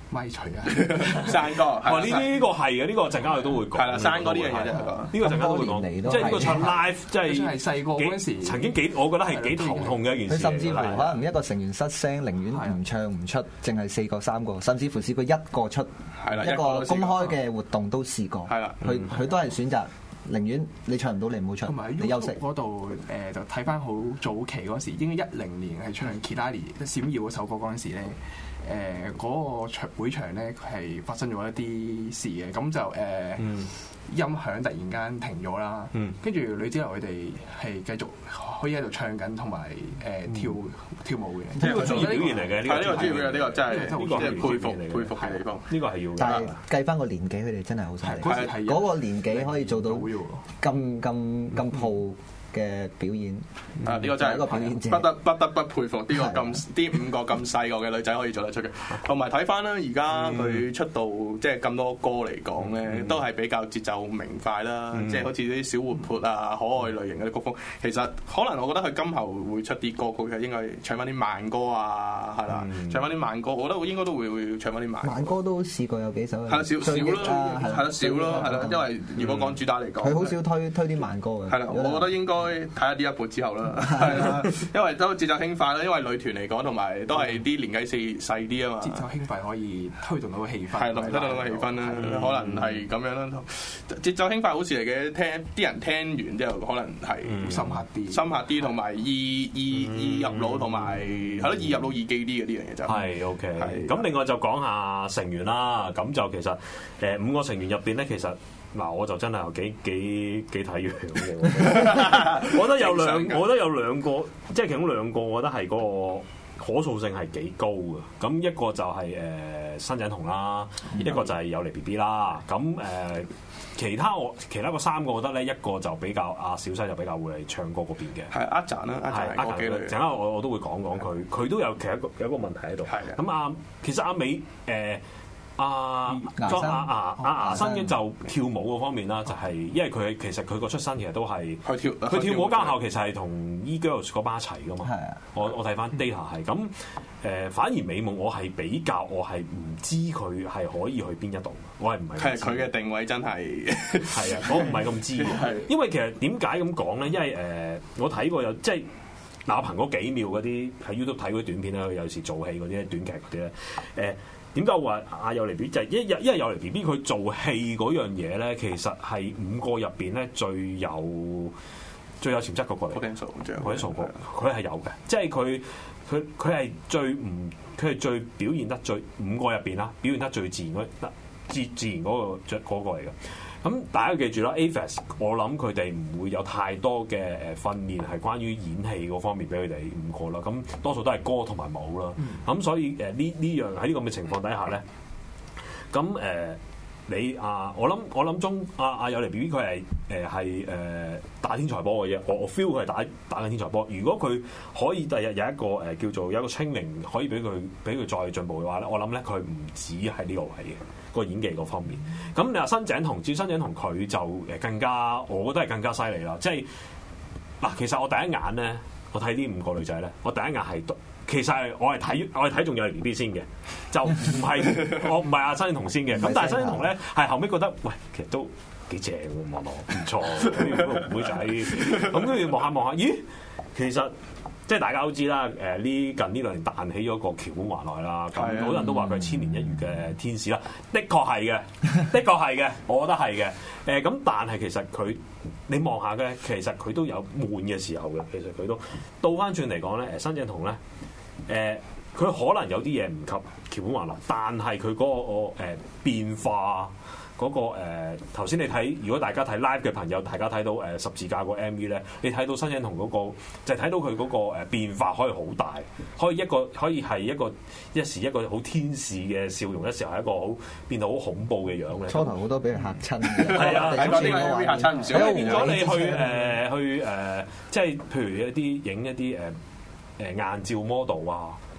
咪除啊， 山歌哇！呢個係嘅，呢個陣間我哋都會講。 係啦，山歌呢樣嘢就係講。 呢個陣間都會講，即係呢個唱 live，即係細個嗰陣時曾經我覺得係幾頭痛嘅一件事。 佢甚至乎可能一個成員失聲，寧願唔唱唔出，淨係4個3個，甚至乎試過一個出，一個公開嘅活動都試過。係啦，佢都係選擇。寧願你唱唔到，你唔好唱，你休息。 嗰度就睇翻好早期嗰時，應該10年係唱 Kilali 閃耀嗰首歌嗰陣時咧，嗰個會場咧係發生咗一啲事嘅，咁就音響突然間停咗啦，跟住女子樓佢哋係繼續可以喺度唱緊，同埋跳舞嘅。 呢個專業表現嚟嘅， 呢個專業嘅，呢個真係佩服嘅地方。呢個係要。 但係計翻個年紀，佢哋真係好犀利。嗰個年紀可以做到咁鋪嘅表演， 呢個真係一個表演者，不得不佩服呢個啲5個咁細個嘅女仔可以做得出嘅。同埋睇翻啦，而家佢出道即係咁多歌嚟講咧，都係比較節奏明快啦，即係好似啲小活潑啊、可愛類型嘅曲風。其實可能我覺得佢今後會出啲歌曲，應該唱翻啲慢歌啊，係啦，唱翻啲慢歌。我覺得應該都會唱翻啲慢歌都試過有幾首， 係少咯，係啦，少咯，係啦。因為如果講主打嚟講， 佢好少推啲慢歌嘅。 係啦，我覺得應該睇下呢一步之後啦，係啦，因為都節奏輕快啦，因為女團嚟講，同埋都係啲年紀細啲啊嘛。節奏輕快可以推動到個氣氛， 係推動到個氣氛啦，可能係咁樣啦。節奏輕快好事嚟嘅，啲人聽完之後可能係深刻啲，同埋易入腦，同埋係咯易入腦易記啲嘅呢樣嘢就係 OK。咁另外就講下成員啦，咁就其實5個成員入邊咧，其實。嗱，我就真係幾睇樣嘅，我覺得有兩個，即係其中2個，我覺得係嗰個可塑性係幾高嘅。咁一個就係新井瞳啦，一個就係有嚟 BB 啦。咁其他個3個，我覺得咧，一個就比較阿小西就比較會係唱歌嗰邊嘅， 係阿澤啦，阿澤幾類。 陣間我都會講佢都有其實有一個問題喺度。咁其實阿美牙生嘅就跳舞嗰方面啦，就係因為佢其實佢個出身其實都係佢跳舞間校其實係同 E-Girls 嗰班一齊噶嘛。我睇翻 data 係咁反而美夢我係唔知佢係可以去邊一度，我係唔係？ 係佢嘅定位真係係啊，我唔係咁知因為其實點解咁講咧？因為我睇過有即係那憑嗰幾秒嗰啲喺 YouTube 睇嗰啲短片咧，有時做戲嗰啲短劇嗰啲咧點解話阿有嚟 BB 就係因為有嚟 BB 佢做戲嗰樣嘢咧，其實係5個入邊咧最有潛質嗰個嚟。佢係有嘅，即係佢係最表現得最5個入邊啦，表現得最自然嗰個嚟嘅。咁大家記住啦 ，AFES 我諗佢哋唔會有太多嘅訓練係關於演戲嗰方面俾佢哋5個啦。咁多數都係歌同埋舞啦。咁所以呢樣喺呢咁嘅情況底下咧，咁我諗中有嚟 BB 佢係打天才波嘅啫。我 feel 佢係打緊天才波。如果佢可以第日有一個叫做有一個training可以俾佢再進步嘅話咧，我諗咧佢唔止係呢個位嘅。個演技嗰方面，咁你話新井瞳佢就更加，我覺得係更加犀利啦。即係嗱，其實我第一眼咧，我睇呢5個女仔咧，我第一眼係其實我係睇仲有嚟 BB 先嘅，就我唔係阿新井瞳先嘅。咁但係新井瞳咧係後尾覺得，喂，其實都幾正喎，望落唔錯，呢個妹仔。咁跟住望下，咦，其實。即係大家都知啦，近呢2年彈起咗個橋本環奈啦，咁好多人都話佢係千年一遇嘅天使啦，的確係嘅，我覺得係嘅。咁但係其實你望下嘅，其實佢都有悶嘅時候嘅。其實佢都倒翻轉嚟講咧，新井瞳咧，佢可能有啲嘢唔及橋本環奈，但係佢嗰個變化。嗰個頭先你睇，如果大家睇 live 嘅朋友，大家睇到十字架個 MV 咧，你睇到新井瞳嗰個，就係睇到佢嗰個變化可以好大，可以係一時一個好天使嘅笑容，一時係一個變到好恐怖嘅樣咧。 初頭好多俾人嚇親嘅， 係啊， 睇嗰啲 MV 嚇親唔少。 變咗你去即係譬如影一啲硬照 model 啊。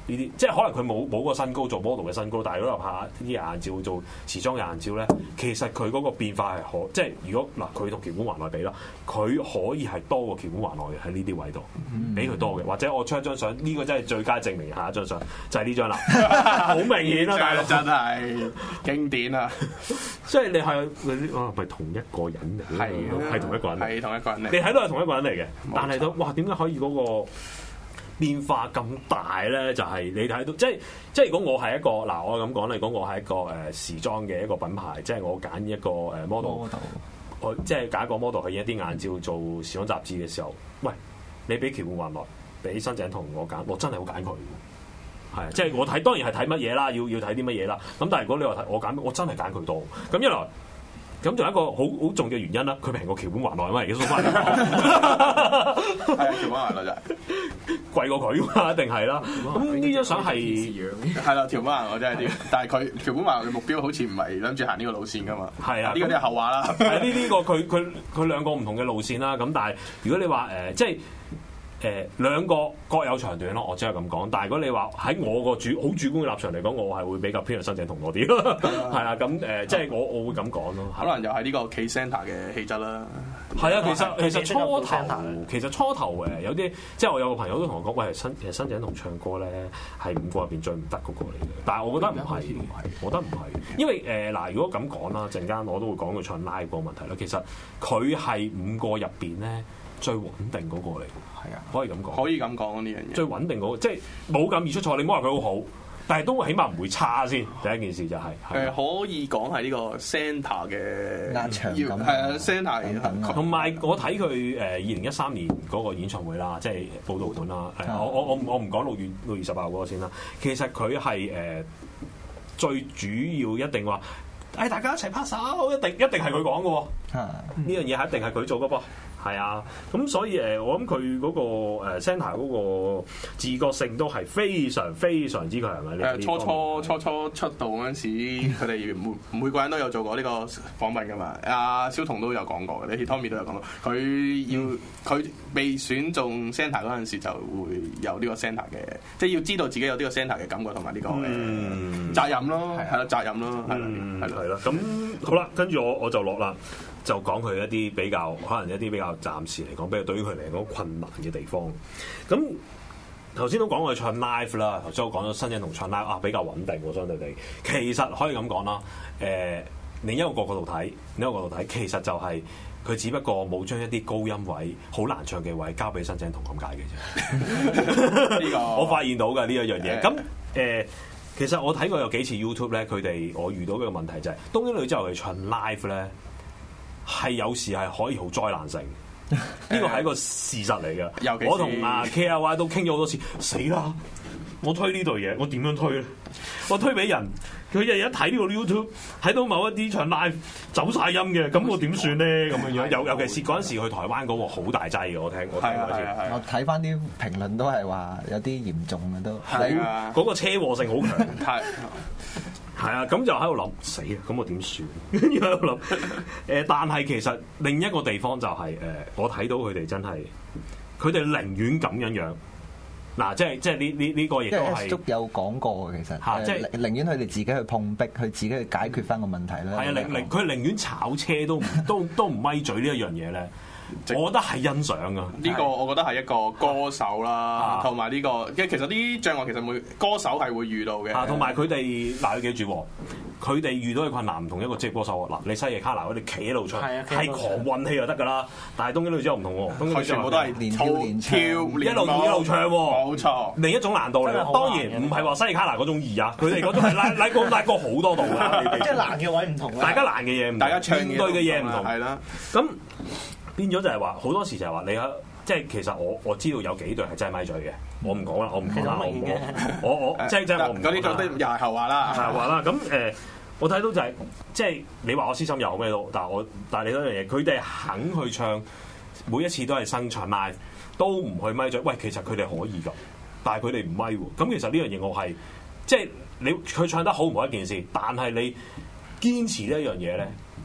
呢啲，即係可能佢冇個身高做 model 嘅身高，但係如果拍啲硬照做時裝嘅硬照咧，其實佢嗰個變化係即係如果嗱佢同橋本環奈比啦，佢可以係多過橋本環奈嘅喺呢啲位度，比佢多嘅。或者我出一張相，呢個真係最佳證明。下一張相就係呢張啦，好明顯啦，大佬真係經典啊！ 即係你係咪同一個人嚟？係同一個人， 係同一個人嚟。 你睇到係同一個人嚟嘅，但係都哇點解可以嗰個變化咁大咧？就係你睇到，即係如果我係一個嗱，我咁講咧，如果我係一個時裝嘅一個品牌，即係我揀一個model，我即係揀一個 model 去影一啲硬照做時裝雜誌嘅時候，喂，你俾橋本環奈，俾新井同我揀，我真係好揀佢。係，即係我睇當然係睇乜嘢啦，要睇啲乜嘢啦。咁但係如果你話睇我揀，我真係揀佢多。咁一來，咁仲有一個好重要嘅原因啦，佢平過橋本環奈啊嘛，而家數翻嚟講，係啊，橋本環奈就係貴過佢嘛，一定係啦。咁呢張相係啦，橋本環奈真係啲，但係橋本環奈嘅目標好似唔係諗住行呢個路線噶嘛。係啊，呢個啲係後話啦。 係呢個佢兩個唔同嘅路線啦。咁但係如果你話即係。兩個各有長短咯，我只係咁講。但係如果你話喺我個好主觀嘅立場嚟講，我係會比較偏向新井同多啲咯。係啦，咁即係我會咁講咯。 可能又係呢個企 centre 嘅氣質啦。 係啊，其實初頭有啲，即係我有個朋友都同我講，喂，其實新井同唱歌咧係5個入邊最唔得嗰個嚟嘅。但係我覺得唔係，我覺得唔係，因為嗱，如果咁講啦，陣間我都會講佢唱 live 個問題啦。其實佢係5個入邊咧最穩定嗰個嚟。係啊，可以咁講， 可以咁講呢樣嘢。 最穩定嗰個，即係冇咁易出錯。你唔好話佢好好，但係都起碼唔會差先。第一件事就係可以講係呢個 centre 嘅壓場感， 係啊 centre 同埋我睇佢2013年嗰個演唱會啦，即係報道館啦。我唔講6月28號嗰個先啦。其實佢係最主要一定話，大家一齊拍手，一定係佢講嘅喎。呢樣嘢係一定係佢做嘅噃。係啊，咁所以我諗佢嗰個centre 嗰個自覺性都係非常非常之強嘅。 初初出道嗰陣時，佢哋每個人都有做過呢個訪問㗎嘛。阿蕭彤都有講過嘅，你 Tommy 都有講過。佢被選做 centre 嗰陣時，就會有呢個 centre 嘅，即係要知道自己有呢個 centre 嘅感覺同埋呢個責任咯，係啦，責任咯，係啦。 咁好啦，跟住我就落啦。就講佢一啲比較，可能一啲比較暫時嚟講，比較對於佢嚟講困難嘅地方。咁頭先都講佢唱 live 啦，頭先我講咗新井同唱 live 比較穩定喎，相對地。其實可以咁講啦，另一個角度睇，其實就係佢只不過冇將一啲高音位、好難唱嘅位交俾新井同咁解嘅啫。呢個我發現到嘅呢一樣嘢。咁其實我睇過有幾次 YouTube 咧，我遇到嘅問題就係東京女之後佢唱 live 咧。係有時係可以好災難性，呢個係一個事實嚟嘅。我同KRY 都傾咗好多次，死啦！我推呢對嘢，我點樣推咧？我推俾人，佢日日睇呢個 YouTube，睇到某一啲唱 live 走晒音嘅，咁我點算咧？咁樣樣，尤其是嗰陣時去台灣嗰個好大劑嘅，我聽嗰次。 我睇翻啲評論都係話有啲嚴重嘅都， 嗰個車禍性好強。係啊，咁就喺度諗死啊！咁我點算？跟住喺度諗但係其實另一個地方就係我睇到佢哋真係，佢哋寧願咁樣。嗱，即係呢個亦都係都有講過嘅，其實即係寧願佢哋自己去碰壁，去自己去解決翻個問題啦。 係啊，佢寧願炒車都唔咪嘴呢一樣嘢咧。我覺得係欣賞啊！ 呢個我覺得係一個歌手啦，同埋呢個其實啲障礙其實每歌手係會遇到嘅。 同埋佢哋嗱，要記住，佢哋遇到嘅困難唔同一個職業歌手。嗱，你西野卡拿佢哋企喺度唱，係狂運氣就得㗎啦。但係東京女之後唔同喎，東京全部都係連跳一路唱喎， 冇錯， 另一種難度嚟。當然唔係話西野卡拿嗰種易啊，佢哋嗰種係拉高好多度㗎。 即係難嘅位唔同， 大家難嘅嘢唔同，大家唱對嘅嘢唔同， 係啦。 咁變咗就係話，好多時就係話你即係其實我知道有幾對係真係咪嘴嘅，我唔講啦，我即係我唔嗰啲就又係後話啦， 係話啦。咁我睇到就係即係你話我私心又好咩都，但係你嗰樣嘢，佢哋肯去唱，每一次都係生唱 live，都唔去咪嘴。喂，其實佢哋可以㗎，但係佢哋唔咪喎。咁其實呢樣嘢我係即係佢唱得好唔好一件事，但係你堅持呢一樣嘢咧，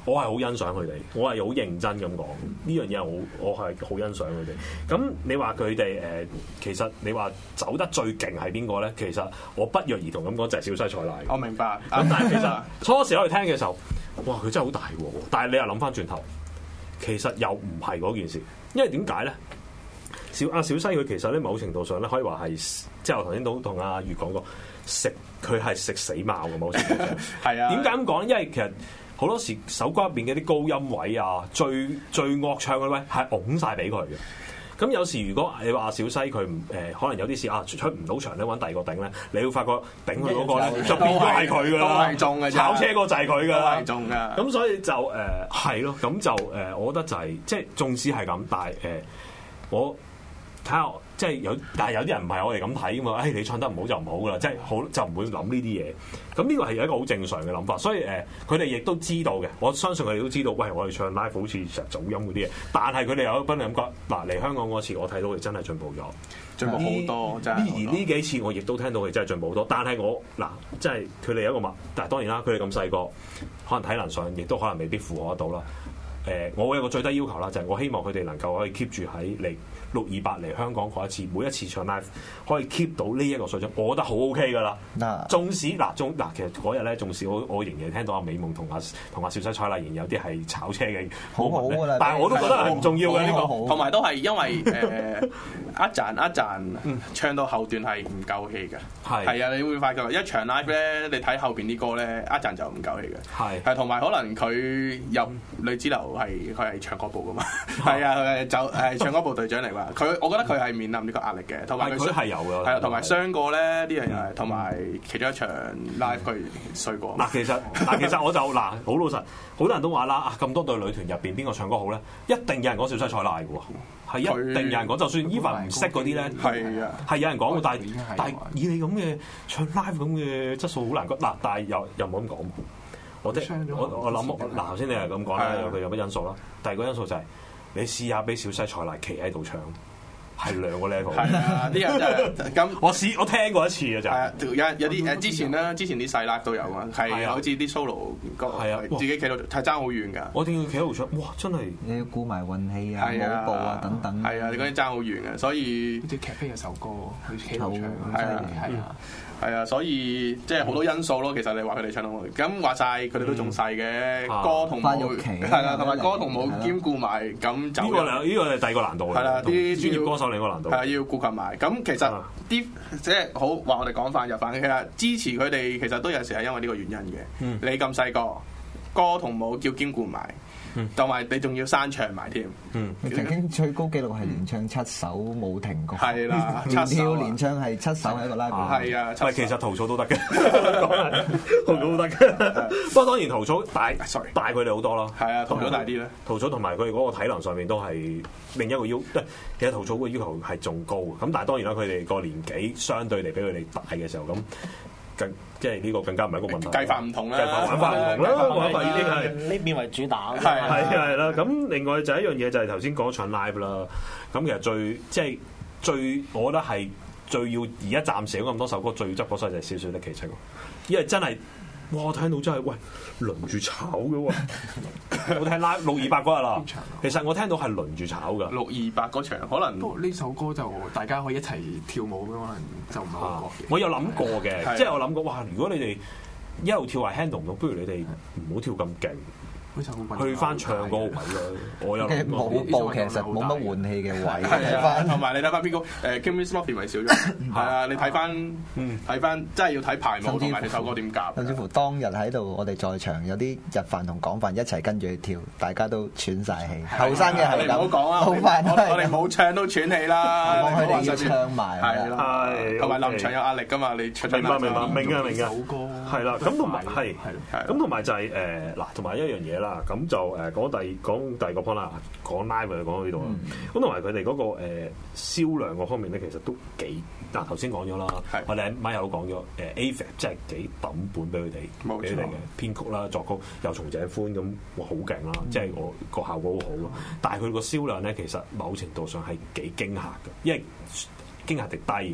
我係好欣賞佢哋，我係好認真咁講呢樣嘢，我係好欣賞佢哋。咁你話佢哋其實你話走得最勁係邊個咧？其實我不約而同咁講就係小西塞賴。 我明白。 咁但係其實初時我哋聽嘅時候，哇！佢真係好大喎。但係你又諗翻轉頭，其實又唔係嗰件事，因為點解咧？小西佢其實咧某程度上咧可以話係，即係我頭先都同阿月講過，佢係食死貓嘅某程度上。 係啊。 點解咁講？因為其實好多時首歌入邊嘅啲高音位啊，最惡唱嘅位係拱晒俾佢嘅。咁有時如果你話小西佢可能有啲事出唔到場咧，揾第二個頂咧，你會發覺頂佢嗰個咧就變咗係佢㗎啦， 都係中嘅， 炒車個就係佢㗎啦， 都係中㗎。 咁所以就係咯，咁就我覺得就係即係縱使係咁，但係我睇下即係但係有啲人唔係我哋咁睇㗎嘛。你唱得唔好就唔好㗎啦，即係好就唔會諗呢啲嘢。咁呢個係一個好正常嘅諗法，所以佢哋亦都知道嘅。我相信佢哋都知道，喂，我哋唱 live 好似成日走音嗰啲嘢，但係佢哋有一分感覺。嗱，嚟香港嗰次，我睇到佢真係進步咗， 進步好多，真係。 而呢幾次我亦都聽到佢真係進步好多，但係我即係佢哋有一個但係當然啦，佢哋咁細個，可能體能上亦都可能未必負荷得到啦。我有個最低要求啦，就係我希望佢哋能夠可以 keep 住喺嚟628嚟香港嗰一次，每一次唱 live 可以 keep 到呢一個水準，我覺得好 OK 噶啦。縱使其實嗰日咧，縱使我仍然聽到阿美夢同阿小西塞賴仍然有啲係炒車嘅， 好噶啦。 但係我都覺得係唔重要嘅呢個， 同埋都係因為一陣唱到後段係唔夠氣嘅。係啊，你會發覺一場 live 咧，你睇後邊啲歌咧，一陣就唔夠氣嘅。係同埋可能佢入女子樓佢係唱歌部噶嘛。係啊，佢係唱歌部隊長嚟㗎。我覺得佢係面臨呢個壓力嘅，同埋佢係有嘅， 係啊，同埋傷過咧啲人係，同埋其中一場 live 佢衰過。 其實我就好老實，好多人都話啦，咁多隊女團入邊邊個唱歌好咧？一定有人講小西塞賴嘅喎，係一定有人講，就算 even 唔識嗰啲咧，係有人講嘅，但係以你咁嘅唱 live 咁嘅質素好難講。但係又唔好咁講。我諗頭先你係咁講啦，有乜因素啦？第二個因素就係。你試下俾小西塞賴企喺度唱，係兩個 level。係啊，啲人就係咁。我聽過一次嘅就係。 有啲之前啲細 live 都有啊，係好似啲 solo 歌，自己企到係爭好遠㗎。 我點要企喺度唱？哇！真係你要顧埋運氣啊、舞步啊等等。 係啊，你嗰啲爭好遠嘅，所以好似劇飛有首歌，佢企度唱， 係啊。係啊，所以即係好多因素咯。其實你話佢哋唱到咁話晒，佢哋都仲細嘅，歌同舞係啦，同埋歌同舞兼顧埋咁就呢個係第二個難度嚟。係啦，啲專業歌手另一個難度係要顧及埋。咁其實啲即係好話我哋講翻入翻，其實支持佢哋其實都有時係因為呢個原因嘅。你咁細個，歌同舞要兼顧埋。同埋你仲要山唱埋添， 曾經最高紀錄係連唱7首冇停過， 係啦， 連跳連唱係7首喺個 live， 係啊， 其實陶草都得嘅，陶草都得嘅，不過當然陶草大佢哋好多咯， 係啊，陶草大啲咧， 陶草同埋佢哋嗰個體能上面都係另一個要，其實陶草嘅要求係仲高嘅，咁但係當然啦，佢哋個年紀相對嚟比佢哋大嘅時候咁。即係呢個更加唔係一個問題， 計法唔同啦， 玩法唔同啦，玩法已經係呢邊為主打， 係啦。咁另外就係一樣嘢就係頭先講唱 live 啦。咁其實最，我覺得係最要而家暫時咁多首歌最要執嗰首就係少少的奇蹟，因為真係。哇！我聽到真係喂輪住炒嘅喎，我聽 live 628嗰日啦。其實我聽到係輪住炒㗎。628 嗰場可能不過呢首歌就大家可以一齊跳舞，可能就唔係好覺嘅。 我有諗過嘅，即係我諗過哇！如果你哋一路跳係 handle 唔到，不如你哋唔好跳咁勁。去翻唱嗰個位咯，我有諗過。 舞步其實冇乜換氣嘅位， 係啊，同埋你睇翻邊個Kimmy Smith 咪少咗，係啊，你睇翻，真係要睇排舞同埋你首歌點夾。 甚至乎當日喺度，我哋在場有啲日飯同港飯一齊跟住去跳，大家都喘晒氣。後生嘅係咁， 你唔好講啊，我哋冇唱都喘氣啦。 講佢哋要唱埋， 係啦，同埋臨場有壓力㗎嘛，你唱明白明首歌係啦，咁同埋係咁同埋就係嗱，同埋一樣嘢啦。咁就講第二個 point 啦，講 live 就講到呢度啦。咁同埋佢哋嗰個銷量嗰方面咧，其實都幾頭先講咗啦。我哋喺咪又講咗AVEX 即係幾抌本俾佢哋，俾佢哋嘅編曲啦、作曲又松井寬咁，哇好勁啦！即係我個效果好好。但係佢個銷量咧，其實某程度上係幾驚嚇嘅，因為驚嚇值低嘅。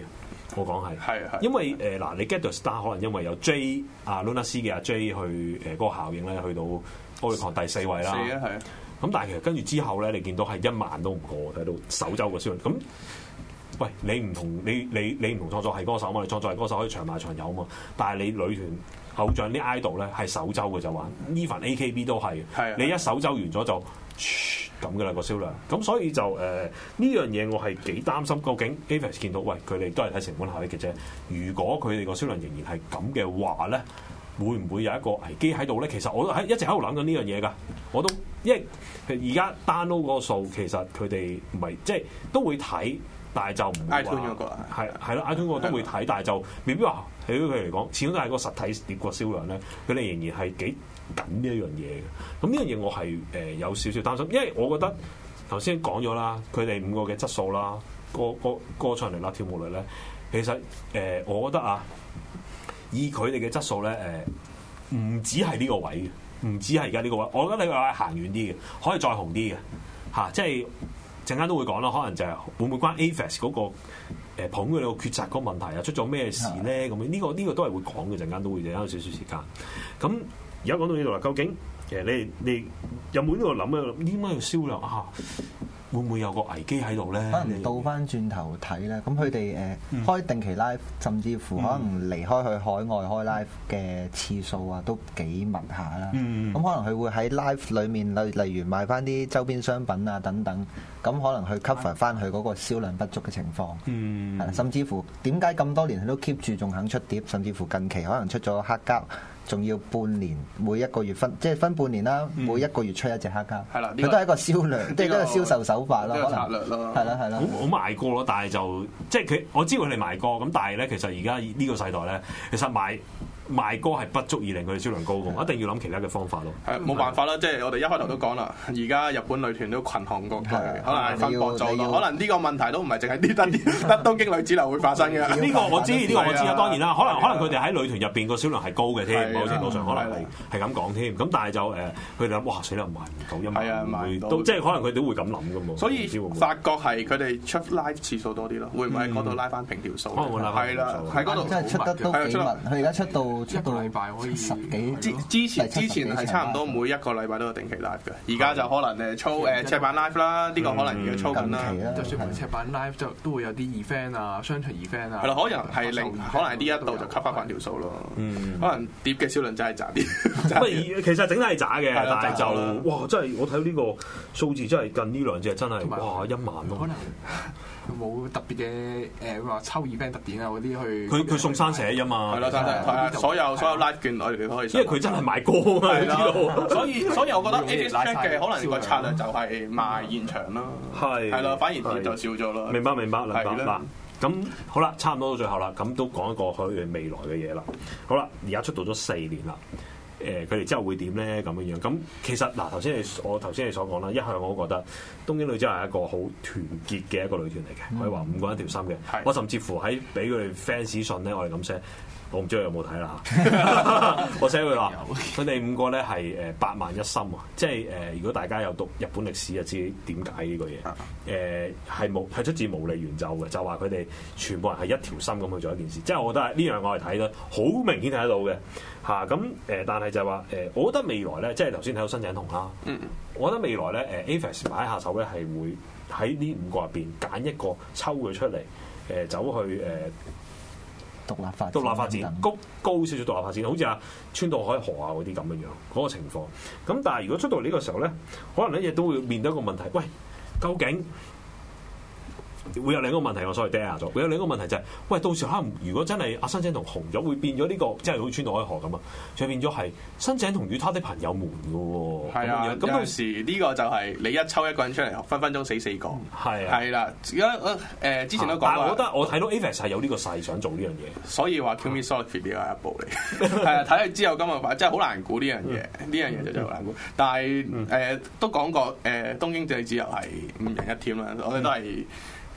我講係， 係因為嗱你 Get the Star 可能因為有 J Luna C 嘅阿 J 去嗰個效應咧，去到奧利抗第4位啦。 係啊係啊。咁但係其實跟住之後咧，你見到係1萬都唔過，睇到首周嘅銷量。咁喂，你唔同你唔同創作係歌手嘛？你創作係歌手可以長賣長有嘛？但係你女團偶像啲 idol 咧係首周嘅就話 ，even AKB 都係，你一首周完咗就咁嘅啦個銷量。咁所以就呢樣嘢我係幾擔心，究竟 Avex 見到喂佢哋都係睇成本效益嘅啫。如果佢哋個銷量仍然係咁嘅話咧，會唔會有一個危機喺度咧？其實我都一直喺度諗緊呢樣嘢㗎。我都因為而家 download 嗰個數其實佢哋唔係即係都會睇。但係就唔會話 iTunes 嗰個係咯 iTunes 嗰個都會睇，但係就未必話對於佢嚟講，始終都係個實體碟個銷量咧，佢哋仍然係幾緊呢一樣嘢嘅。咁呢樣嘢我係有少少擔心，因為我覺得頭先講咗啦，佢哋5個嘅質素啦，歌唱力啦、跳舞力咧，其實我覺得啊，以佢哋嘅質素咧唔止係呢個位嘅，唔止係而家呢個位，我覺得你話行遠啲嘅，可以再紅啲嘅嚇，即係。陣間都會講啦，可能就係會唔會關 Avex 嗰個捧佢哋個抉擇嗰個問題啊，出咗咩事咧？咁樣呢個都係會講嘅，陣間都會有少少時間。咁而家講到呢度啦，究竟其實你有冇呢度諗啊？點解要銷量啊？會唔會有個危機喺度咧？ 可能倒翻轉頭睇咧，咁佢哋開定期 live，甚至乎可能離開去海外開 live 嘅次數啊，都幾密下啦。咁可能佢會喺 live 裏面，例如賣翻啲周邊商品啊等等，咁可能去 cover 翻佢嗰個銷量不足嘅情況。係啦，甚至乎點解咁多年佢都 keep 住仲肯出碟，甚至乎近期可能出咗黑膠。仲要半年，每一個月分半年啦，每一個月出一隻黑膠，係啦，佢都係一個銷量，即係一個銷售手法咯，可能策略咯，係啦， 好賣過咯，但係就即係佢，我知佢哋賣過，咁但係咧，其實而家呢個世代咧，其實賣歌係不足以令佢哋銷量高嘅，一定要諗其他嘅方法咯。係冇辦法啦，即係我哋一開頭都講啦，而家日本女團都群雄割據，可能係分薄咗咯，可能呢個問題都唔係淨係得東京女子樓會發生嘅。呢個我知啊，當然啦，可能佢哋喺女團入邊個銷量係高嘅添，某程度上可能係咁講添。咁但係就佢哋諗哇死啦賣唔到，因為都即係可能佢哋都會咁諗嘅嘛。所以發覺係佢哋出 live 次數多啲咯，會唔會喺嗰度拉翻平條數？係啦，喺嗰度真係出得都幾密，佢而家出到一個禮拜可以10幾，之前係差唔多每一個禮拜都有定期 live 嘅，而家就可能操赤版 live 啦，呢個可能要操緊啦。 就算唔係赤版 live 都會有啲 event 啊，商場 event 啊。 係啦，可能係呢一度就吸翻條數咯。可能碟嘅銷量真係渣啲。 其實整體係渣嘅，但係就哇真係我睇到呢個數字真係近呢兩隻真係哇1萬咯。可能冇特別嘅話抽 event 特典啊嗰啲去。 佢送生寫啫嘛。 係啦，係啊，所有 live 券我哋都可以。 因為佢真係賣歌啊，你知道。所以我覺得 Avex Track 嘅可能個策略就係賣現場啦。係啦，反而碟就少咗啦。明白嗱。咁好啦，差唔多到最後啦，咁都講一個佢哋未來嘅嘢啦。好啦，而家出道咗4年啦。佢哋之後會點咧？咁樣樣咁其實嗱，頭先你所講啦，一向我都覺得東京女子係一個好團結嘅一個女團嚟嘅，可以話5個人一條心嘅。我甚至乎喺俾佢哋 fans 信咧，我哋咁寫，我唔知佢有冇睇啦嚇。我寫佢話，佢哋5個咧係8萬一心啊！即係如果大家有讀日本歷史就知點解呢個嘢係出自無厘原奏嘅，就話佢哋全部人係一條心咁去做一件事。即係我覺得呢樣我係睇得好明顯睇得到嘅。咁但係就係話我覺得未來咧，即係頭先睇到新井瞳啦。我覺得未來咧，Avex 擺下手咧係會喺呢5個入邊揀一個抽佢出嚟，走去獨立發展， 高少少獨立發展，好似川島海河啊嗰啲咁樣嗰個情況。咁但係如果出到呢個時候咧，可能咧亦都會面對一個問題，喂，究竟？會有另一個問題，我所謂 dare 咗。會有另一個問題就係，喂，到時可能如果真係阿新井瞳紅咗，會變咗呢個，即係好似川島海河咁啊，就變咗係新井瞳與他的朋友們嘅喎。 係啊，咁到時呢個就係你一抽一個人出嚟，分分鐘死4個。係啦，而家之前都講過。但係我睇到 Avex 係有呢個勢想做呢樣嘢， 所以話 Kill Me Softly 呢個係一步嚟。係啊，睇佢之後今日發，真係好難估呢樣嘢。呢樣嘢就真係好難估。但係都講過，東京女子又係5人一 team 啦，我哋都係。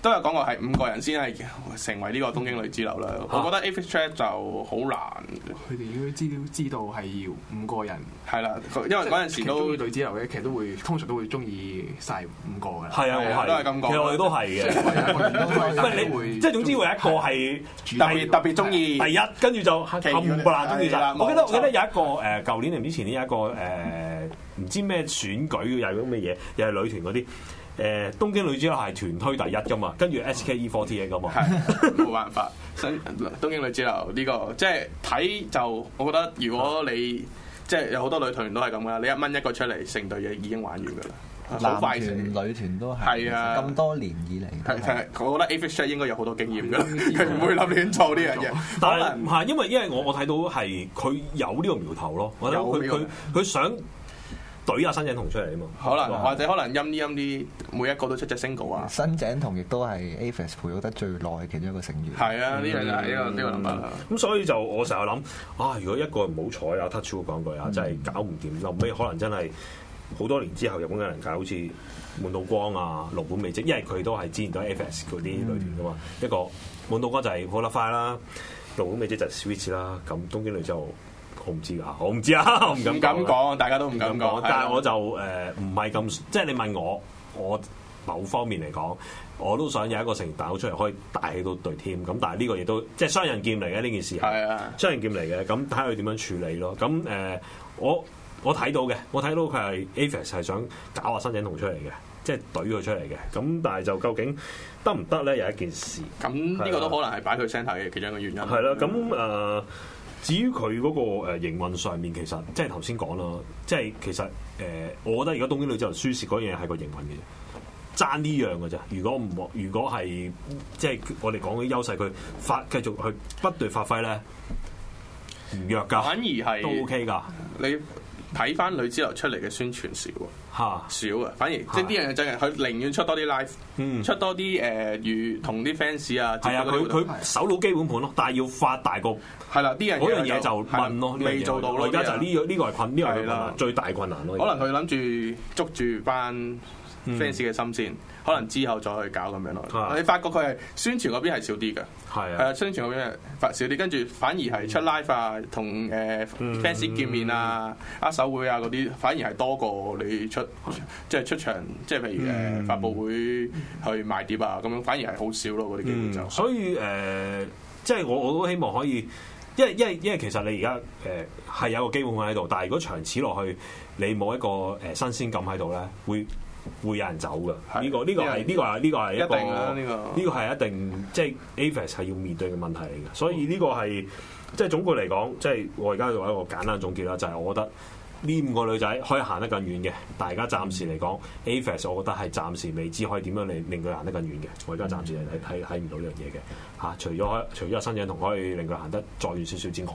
都有講過係5個人先係成為呢個東京女之流啦。我覺得 Aphex Twin 就好難。 佢哋應該知道係要5個人。 係啦，因為嗰陣時都女之流嘅，其實都會通常都會中意晒5個嘅。 係啊，我係都係咁講。 其實我哋都係嘅。唔係你，即係總之會有一個係特別中意第一，跟住就冚唪唥中意晒。我記得有一個舊年定唔知前年有一個唔知咩選舉又係咁嘅嘢，又係女團嗰啲。東京女之流係團推第一噶嘛，跟住 SKE48 噶嘛， 冇辦法。東京女之流呢個即係睇就，我覺得如果你即係有好多女團都係咁噶，你1蚊一個出嚟，成隊嘢已經玩完噶啦。 男團女團都係啊，咁多年以嚟係，我覺得 Aphex Twin 應該有好多經驗㗎，佢唔會諗亂做呢樣嘢。 但係唔係因為我睇到係佢有呢個苗頭咯，我覺得佢想懟下新井瞳出嚟啊嘛。 可能或者可能陰啲，每一個都出隻 single 啊。 新井瞳亦都係 Aphex 培育得最耐嘅其中一個成員。 係啊，呢樣就係呢個諗法。 咁所以就我成日諗啊，如果一個唔好彩啊 touch wood 講句啊，真係搞唔掂，後尾可能真係。好多年之後，日本嘅人界好似滿島光啊、廬本美織，因為佢都係之前都係 Aphex 嗰啲女團噶嘛。一個滿島光就係 Holafire 啦，廬本美織就係 Switch 啦。咁東京女就我唔知㗎，我唔知啊，我唔敢講， 大家都唔敢講。 但係我就唔係咁，即係你問我某方面嚟講，我都想有一個成員彈到出嚟，可以帶起到隊 team。咁但係呢個嘢都即係雙刃劍嚟嘅呢件事，係啊，雙刃劍嚟嘅。咁睇下佢點樣處理咯。咁我睇到嘅，我睇到佢係 Aphex 係想搞下新井瞳出嚟嘅，即係懟佢出嚟嘅。咁但係就究竟得唔得咧？有一件事。咁呢個都可能係擺佢 centre 嘅其中一個原因。 係啦，咁至於佢嗰個營運上面，其實即係頭先講啦，即係其實我覺得而家東京女之流輸蝕嗰樣嘢係個營運嘅啫，爭呢樣嘅啫。如果係即係我哋講嘅優勢，佢繼續去不斷發揮咧，唔弱㗎， 反而係都 OK 㗎。 你睇翻女之流出嚟嘅宣傳少啊，少啊，反而即係呢樣嘢真係，佢寧願出多啲 live，出多啲與同啲 fans 啊， 係啊，佢守到基本盤咯，但係要發大個係啦，嗰樣嘢就問咯， 未做到咯。 而家就呢個係困，呢個係最大困難咯。 可能佢諗住捉住班 fans 嘅心先，可能之後再去搞咁樣咯。你發覺佢係宣傳嗰邊係少啲嘅，係啊，宣傳嗰邊係少啲，跟住反而係出 live 啊，同fans 見面啊、握手會啊嗰啲，反而係多過你出即係出場，即係譬如發佈會去賣碟啊咁樣，反而係好少咯嗰啲機會就。 所以即係我都希望可以。因為其實你而家係有個基本喺度，但係如果長此落去，你冇一個新鮮感喺度咧，會有人走嘅。呢個係一個呢個係一定即係 Aphex 係要面對嘅問題嚟嘅。所以呢個係即係總括嚟講，即係我而家做一個簡單總結啦，就係我覺得呢5個女仔可以行得更遠嘅。大家暫時嚟講，Aphex 我覺得係暫時未知可以點樣令佢行得更遠嘅。我而家暫時睇唔到呢樣嘢嘅。除咗新井瞳可以令佢行得再遠少少之外，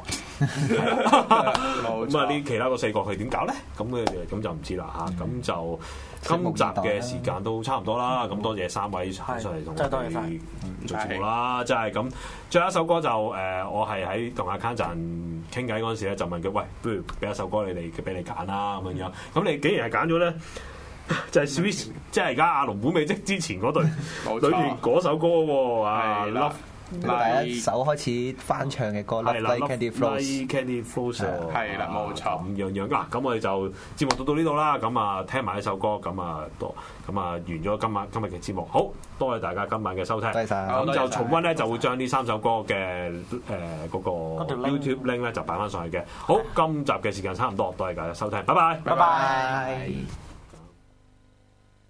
咁呢其他嗰4個佢點搞咧？咁就唔知啦嚇。咁就今集嘅時間都差唔多啦。咁多謝3位上嚟同我哋做節目啦。即係咁，最後一首歌就我係喺同阿 Can 站傾偈嗰陣時咧，就問佢：喂，不如俾一首歌俾你揀啦咁樣。咁你竟然係揀咗咧？就係 Switch，即係而家阿廬本美織之前嗰隊裏面嗰首歌喎，啊 Love。 第一首開始翻唱嘅歌《Like Candy Flows》 係啦，冇錯。 咁樣嗱，咁我哋就節目到呢度啦。咁啊，聽埋一首歌，咁啊完咗今日嘅節目。好多謝大家今晚嘅收聽。咁就重溫咧，就會將呢3首歌嘅嗰個 YouTube link 咧就擺翻上去嘅。好，今集嘅時間差唔多，多謝大家收聽，拜拜， 拜拜。